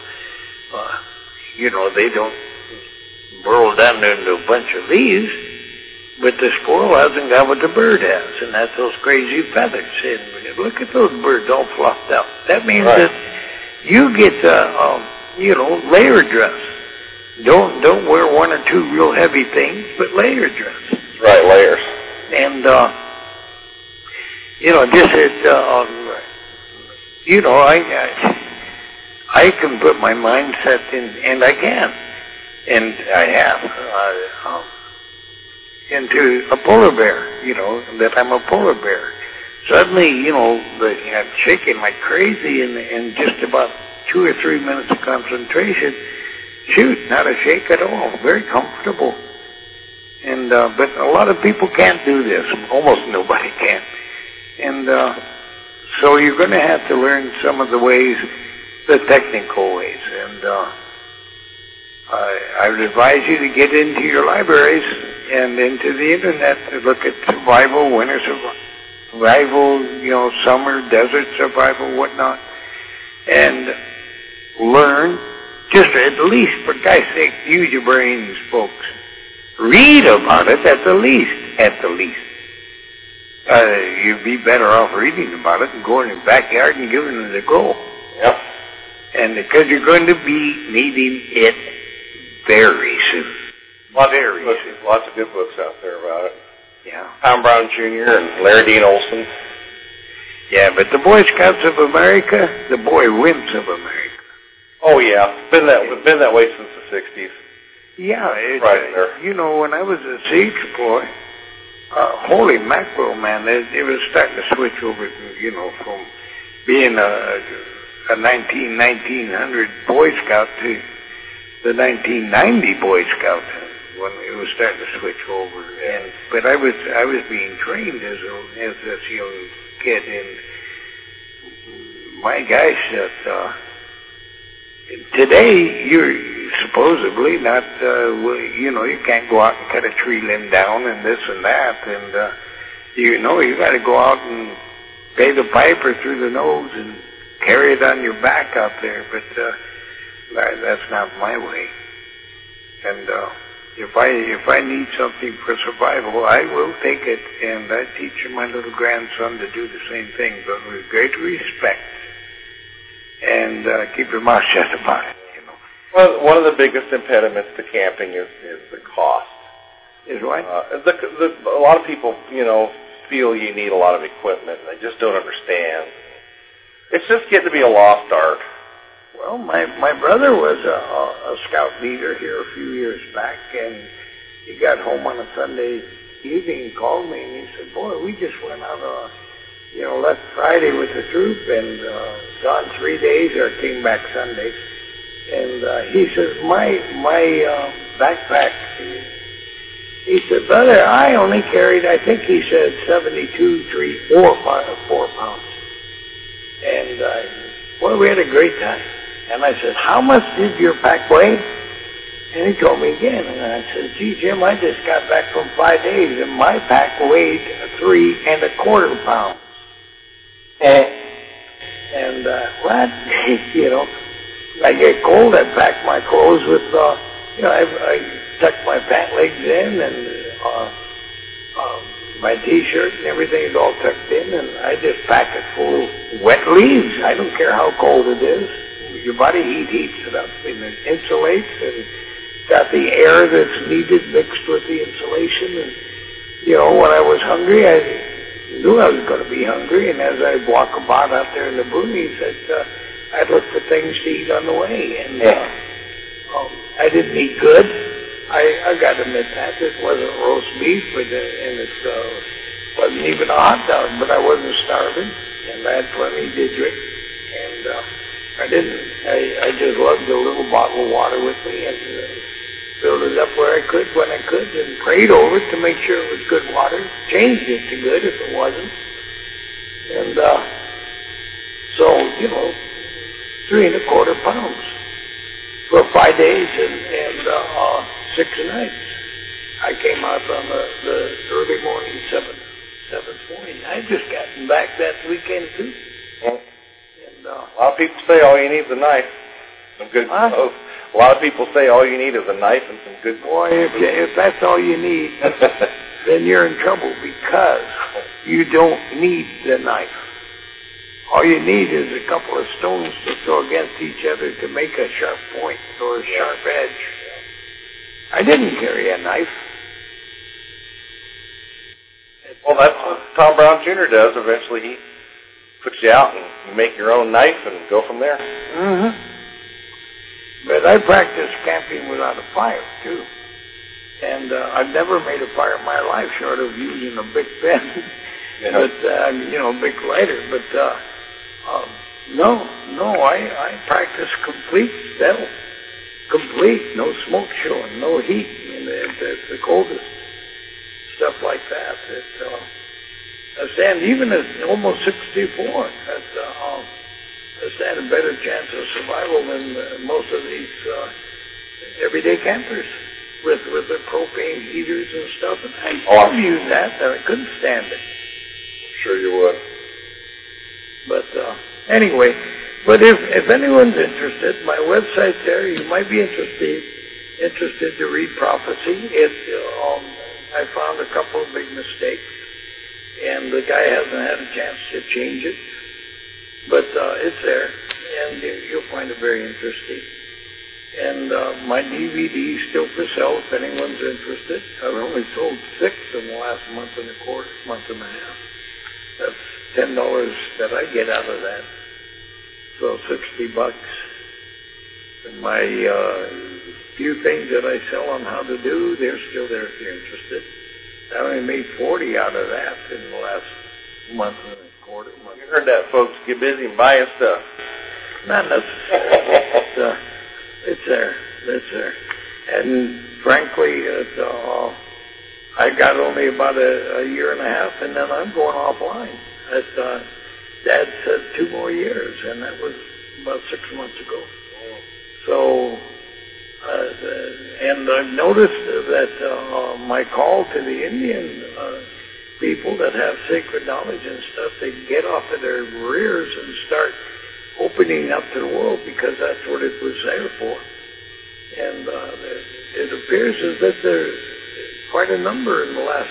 [SPEAKER 6] they don't burrow down into a bunch of leaves. But the squirrel hasn't got what the bird has, and that's those crazy feathers. And look at those birds all fluffed up. That means that you get, layer dress. Don't wear one or two real heavy things, but layer dress.
[SPEAKER 5] Right, layers.
[SPEAKER 6] And, I can put my mindset in, and I can, and I have, into a polar bear, that I'm a polar bear. Suddenly, I'm shaking like crazy, and just about 2 or 3 minutes of concentration, shoot, not a shake at all, very comfortable. And but a lot of people can't do this. Almost nobody can. And so you're going to have to learn some of the ways, the technical ways. And I would advise you to get into your libraries and into the internet to look at survival, winter survival, summer, desert survival, whatnot, and learn. Just at least, for God's sake, use your brains, folks. Read about it at the least. You'd be better off reading about it and going in the backyard and giving it a go.
[SPEAKER 5] Yep.
[SPEAKER 6] And because you're going to be needing it very soon.
[SPEAKER 5] Lots of good books out there about it.
[SPEAKER 6] Yeah.
[SPEAKER 5] Tom Brown Jr. and Larry Dean Olson.
[SPEAKER 6] Yeah, but the Boy Scouts of America, the Boy Wimps of America.
[SPEAKER 5] Oh yeah, it's been that way since the 60s.
[SPEAKER 6] Yeah,
[SPEAKER 5] right there.
[SPEAKER 6] When I was a siege boy, holy mackerel, man, it was starting to switch over, from being a 1900 Boy Scout to the 1990 Boy Scout when it was starting to switch over. But I was being trained as this young kid, and my guy said, today you're supposedly not, you can't go out and cut a tree limb down and this and that, and you got to go out and pay the piper through the nose and carry it on your back out there. But that's not my way. And if I need something for survival, I will take it, and I teach my little grandson to do the same thing, but with great respect, and keep your mouth shut about it.
[SPEAKER 5] Well, one of the biggest impediments to camping is the cost.
[SPEAKER 6] Is what?
[SPEAKER 5] A lot of people, feel you need a lot of equipment, and they just don't understand. It's just getting to be a lost art.
[SPEAKER 6] Well, my brother was a scout leader here a few years back, and he got home on a Sunday evening and called me, and he said, "Boy, we just went out, left Friday with the troop, and gone 3 days, or came back Sunday." And he says, my backpack, he said, "Brother, I only carried," I think he said 4 pounds. And boy, we had a great time. And I said, "How much did your pack weigh?" And he told me again. And I said, "Gee, Jim, I just got back from 5 days, and my pack weighed 3 1/4 pounds. And what? I get cold, I pack my clothes with, I tuck my pant legs in, and my T-shirt and everything is all tucked in, and I just pack it full of wet leaves. I don't care how cold it is. Your body heats it up, and it insulates, and got the air that's needed mixed with the insulation. And, when I was hungry, I knew I was going to be hungry, and as I walk about out there in the boonies, I'd look for things to eat on the way, and I didn't eat good. I got to admit that. It wasn't roast beef, and it wasn't even a hot dog, but I wasn't starving, and I had plenty to drink, and I just lugged a little bottle of water with me, and filled it up where I could, when I could, and prayed over it to make sure it was good water, changed it to good if it wasn't, and so, 3 1/4 pounds for 5 days and 6 nights. I came out on the early morning, 7:40. I just gotten back that weekend too. And
[SPEAKER 5] a lot of people say all you need is a knife. Some good clothes. A lot of people say all you need is a knife and some good
[SPEAKER 6] boy, if that's all you need, then you're in trouble because you don't need the knife. All you need is a couple of stones to throw against each other to make a sharp point or a sharp edge. I didn't carry a knife.
[SPEAKER 5] Well, that's what Tom Brown Jr. does. Eventually he puts you out and you make your own knife and go from there.
[SPEAKER 6] Mm-hmm. But I practice camping without a fire, too. And I've never made a fire in my life short of using a big pen, but, big lighter. But, I practice complete stealth. Complete, no smoke showing, no heat. And the coldest stuff like that. I stand, even at almost 64, I stand a better chance of survival than most of these everyday campers with their propane heaters and stuff. And I've used that, and I couldn't stand it.
[SPEAKER 5] Sure you would.
[SPEAKER 6] But anyway, if anyone's interested, my website's there. You might be interested to read prophecy. I found a couple of big mistakes, and the guy hasn't had a chance to change it. But it's there, and you'll find it very interesting. And my DVD is still for sale if anyone's interested. I've only sold 6 in the last month and a half. That's $10 that I get out of that. So $60. And my few things that I sell on how to do, they're still there if you're interested. I only made 40 out of that in the last month and a quarter.
[SPEAKER 5] You heard that, folks. Get busy and buy stuff.
[SPEAKER 6] Not necessarily. It's there. It's there. And frankly, I got only about a year and a half, and then I'm going offline. Dad said 2 more years, and that was about 6 months ago. So, and I've noticed that my call to the Indian people that have sacred knowledge and stuff, they get off of their rears and start opening up to the world because that's what it was there for. And it appears as if there's quite a number in the last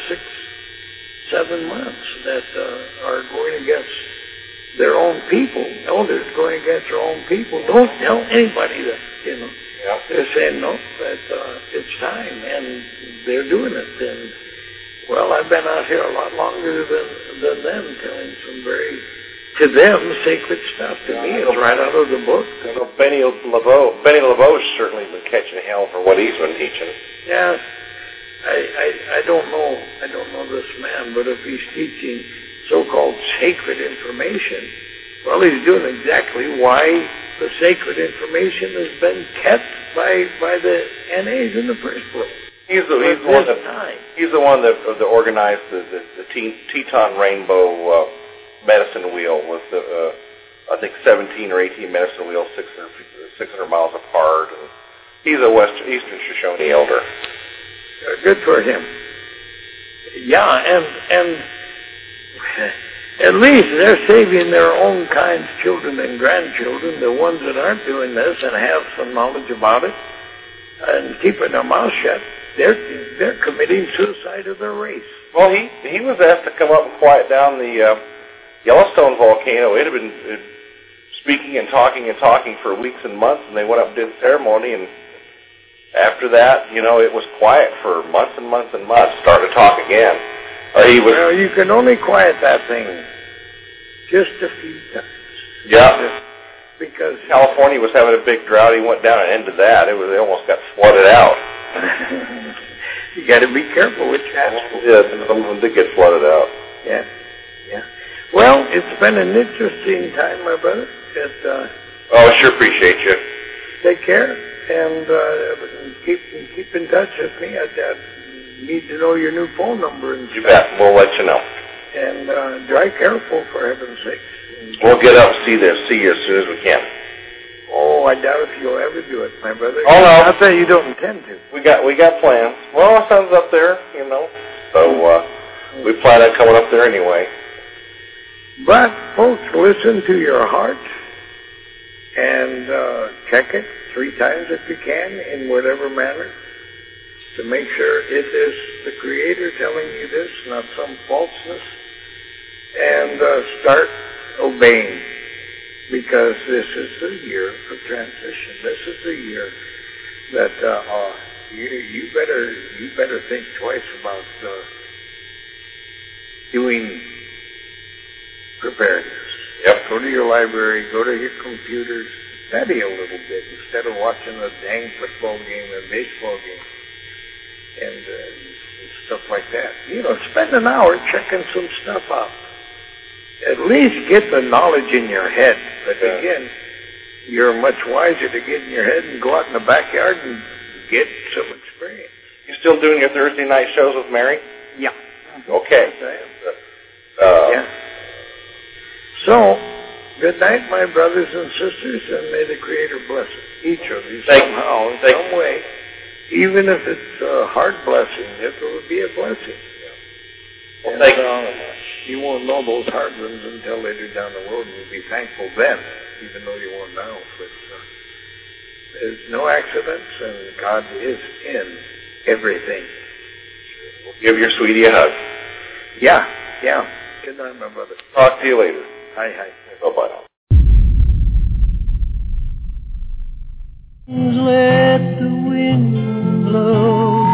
[SPEAKER 6] 6-7 months that are going against their own people. Elders going against their own people. Don't tell anybody that,
[SPEAKER 5] Yeah.
[SPEAKER 6] They're saying, no, that it's time, and they're doing it. And, well, I've been out here a lot longer than them, telling some very, to them, sacred stuff. To me, it's right out of the book.
[SPEAKER 5] Benny LaVoe's certainly been catching hell for what he's been teaching.
[SPEAKER 6] Yeah, I don't know. I don't know this man, but if he's teaching so-called sacred information, well, he's doing exactly why the sacred information has been kept by the NAs in the first place.
[SPEAKER 5] He's the one that organized the Teton Rainbow medicine wheel with I think 17 or 18 medicine wheels, 600 miles apart. And he's a Eastern Shoshone elder.
[SPEAKER 6] Good for him. Yeah, and at least they're saving their own kind's children and grandchildren, the ones that aren't doing this and have some knowledge about it, and keeping their mouth shut. They're committing suicide of their race.
[SPEAKER 5] Well, he was asked to come up and quiet down the Yellowstone volcano. It had been speaking and talking for weeks and months, and they went up and did the ceremony, and after that, it was quiet for months and months and months. Started to talk again.
[SPEAKER 6] Well, you can only quiet that thing just a few times.
[SPEAKER 5] Yeah.
[SPEAKER 6] Because
[SPEAKER 5] California was having a big drought. He went down and ended that. They almost got flooded out.
[SPEAKER 6] You got to be careful with cats.
[SPEAKER 5] Yeah, some of them did get flooded out.
[SPEAKER 6] Yeah. Well, it's been an interesting time, my brother.
[SPEAKER 5] I sure appreciate you.
[SPEAKER 6] Take care and keep in touch with me. I need to know your new phone number and stuff.
[SPEAKER 5] You bet. We'll let you know.
[SPEAKER 6] And drive careful, for heaven's sakes.
[SPEAKER 5] We'll get up and see you as soon as we can.
[SPEAKER 6] Oh, I doubt if you'll ever do it, my brother.
[SPEAKER 5] Oh, no.
[SPEAKER 6] I'll tell you don't intend to.
[SPEAKER 5] We we got plans. Well, our son's up there, you know, so we plan on coming up there anyway.
[SPEAKER 6] But, folks, listen to your heart and check it 3 times if you can in whatever manner to make sure it is the Creator telling you this, not some falseness, and start obeying, because this is the year of transition. This is the year that you better think twice about doing preparedness.
[SPEAKER 5] Yep.
[SPEAKER 6] Go to your library, go to your computers, study a little bit instead of watching a dang football game or baseball game and stuff like that. You know, spend an hour checking some stuff out. At least get the knowledge in your head. But again, you're much wiser to get in your head and go out in the backyard and get some experience.
[SPEAKER 5] You still doing your Thursday night shows with Mary?
[SPEAKER 6] Yeah.
[SPEAKER 5] Okay.
[SPEAKER 6] Yes, I am. Yeah. So, good night, my brothers and sisters, and may the Creator bless each of you somehow, in some way. Even if it's a hard blessing, if it would be a blessing.
[SPEAKER 5] Well, thank you so much.
[SPEAKER 6] You won't know those hard ones until later down the road, and you'll be thankful then, even though you won't now. But there's no accidents, and God is in everything.
[SPEAKER 5] Give your sweetie a hug.
[SPEAKER 6] Yeah. Good night, my brother.
[SPEAKER 5] Talk to you later.
[SPEAKER 6] Hi.
[SPEAKER 5] Bye-bye now.
[SPEAKER 1] Let the wind blow.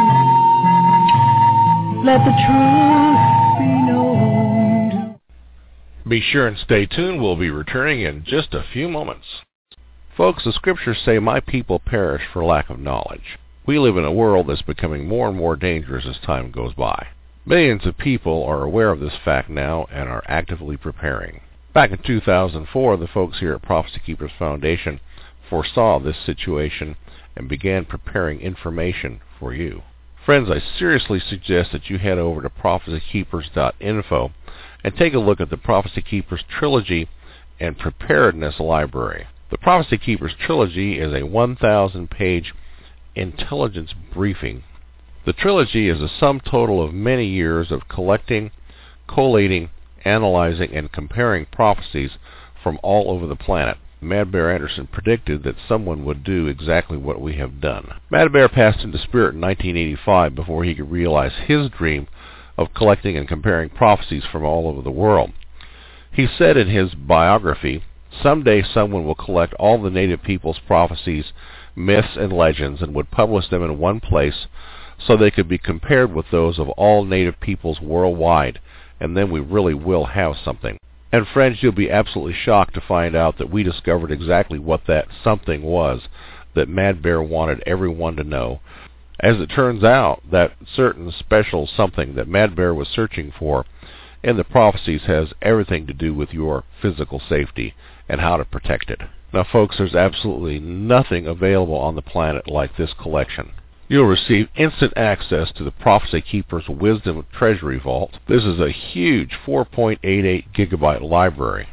[SPEAKER 1] Let the truth be known.
[SPEAKER 3] Be sure and stay tuned. We'll be returning in just a few moments. Folks, the scriptures say, "My people perish for lack of knowledge." We live in a world that's becoming more and more dangerous as time goes by. Millions of people are aware of this fact now and are actively preparing. Back in 2004, the folks here at Prophecy Keepers Foundation foresaw this situation and began preparing information for you. Friends, I seriously suggest that you head over to prophecykeepers.info and take a look at the Prophecy Keepers Trilogy and Preparedness Library. The Prophecy Keepers Trilogy is a 1,000-page intelligence briefing. The trilogy is a sum total of many years of collecting, collating, analyzing, and comparing prophecies from all over the planet. Mad Bear Anderson predicted that someone would do exactly what we have done. Mad Bear passed into spirit in 1985 before he could realize his dream of collecting and comparing prophecies from all over the world. He said in his biography, "Someday someone will collect all the native people's prophecies, myths, and legends and would publish them in one place so they could be compared with those of all native peoples worldwide, and then we really will have something." And friends, you'll be absolutely shocked to find out that we discovered exactly what that something was that Mad Bear wanted everyone to know. As it turns out, that certain special something that Mad Bear was searching for in the prophecies has everything to do with your physical safety and how to protect it. Now folks, there's absolutely nothing available on the planet like this collection. You'll receive instant access to the Prophecy Keepers Wisdom Treasury Vault. This is a huge 4.88 gigabyte library,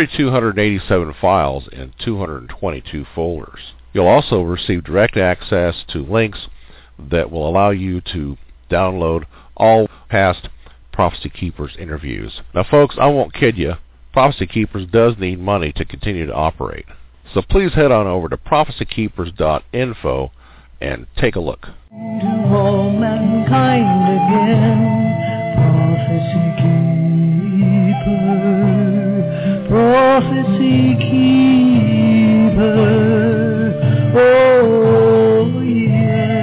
[SPEAKER 3] 3,287 files in 222 folders. You'll also receive direct access to links that will allow you to download all past Prophecy Keepers interviews. Now folks, I won't kid you, Prophecy Keepers does need money to continue to operate. So please head on over to prophecykeepers.info and take a look.
[SPEAKER 1] To all mankind again, prophecy keeper, oh yeah.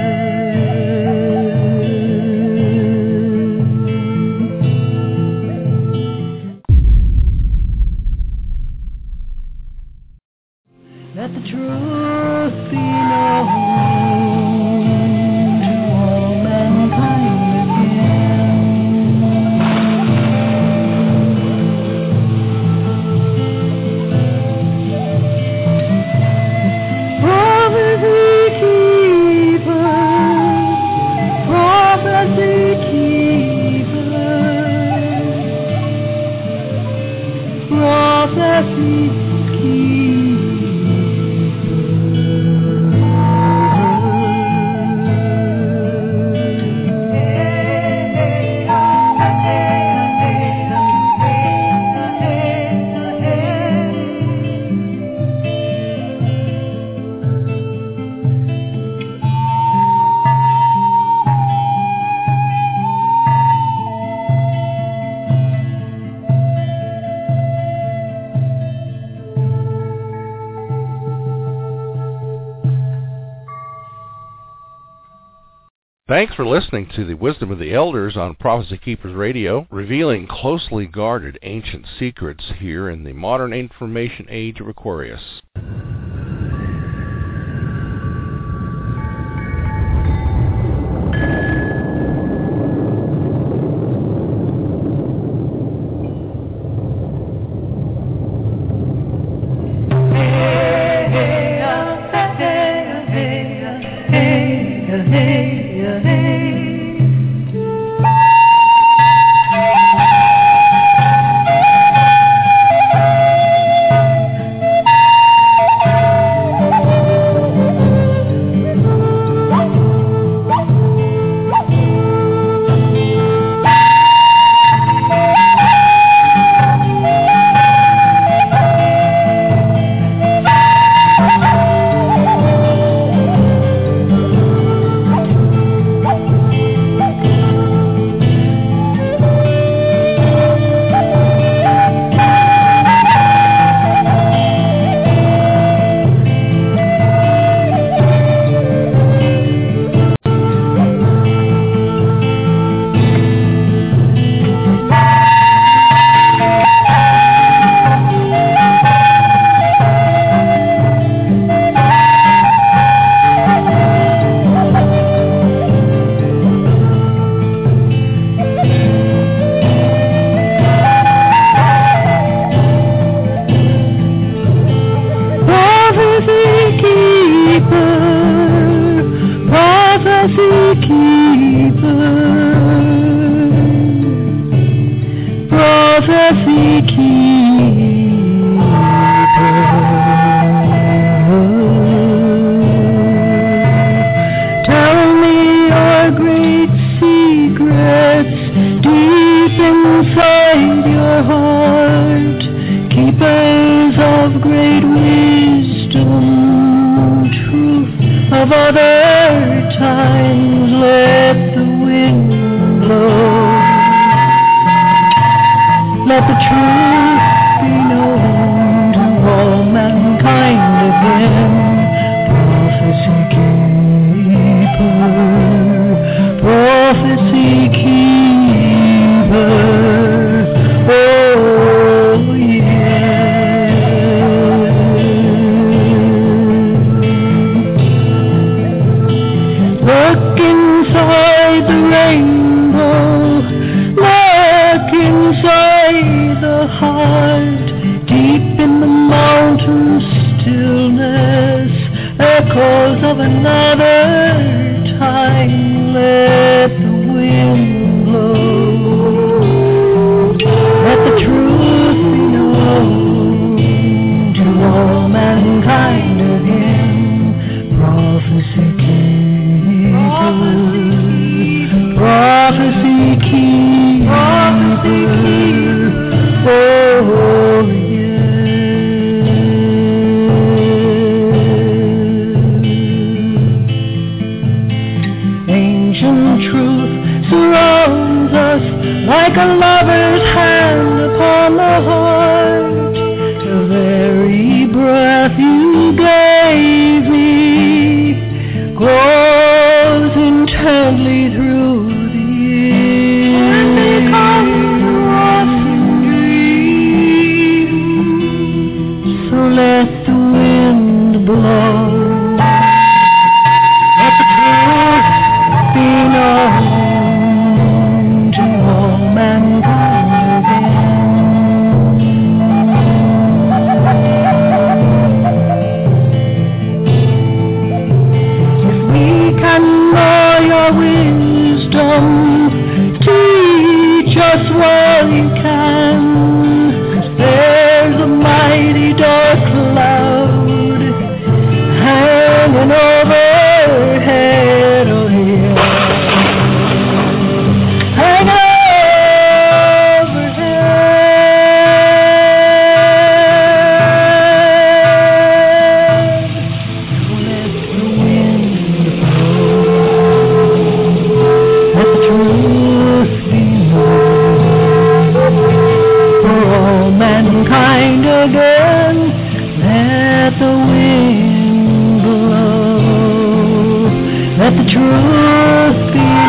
[SPEAKER 1] Let the truth be known.
[SPEAKER 3] Thanks for listening to the Wisdom of the Elders on Prophecy Keepers Radio, revealing closely guarded ancient secrets here in the modern information age of Aquarius.
[SPEAKER 1] We feel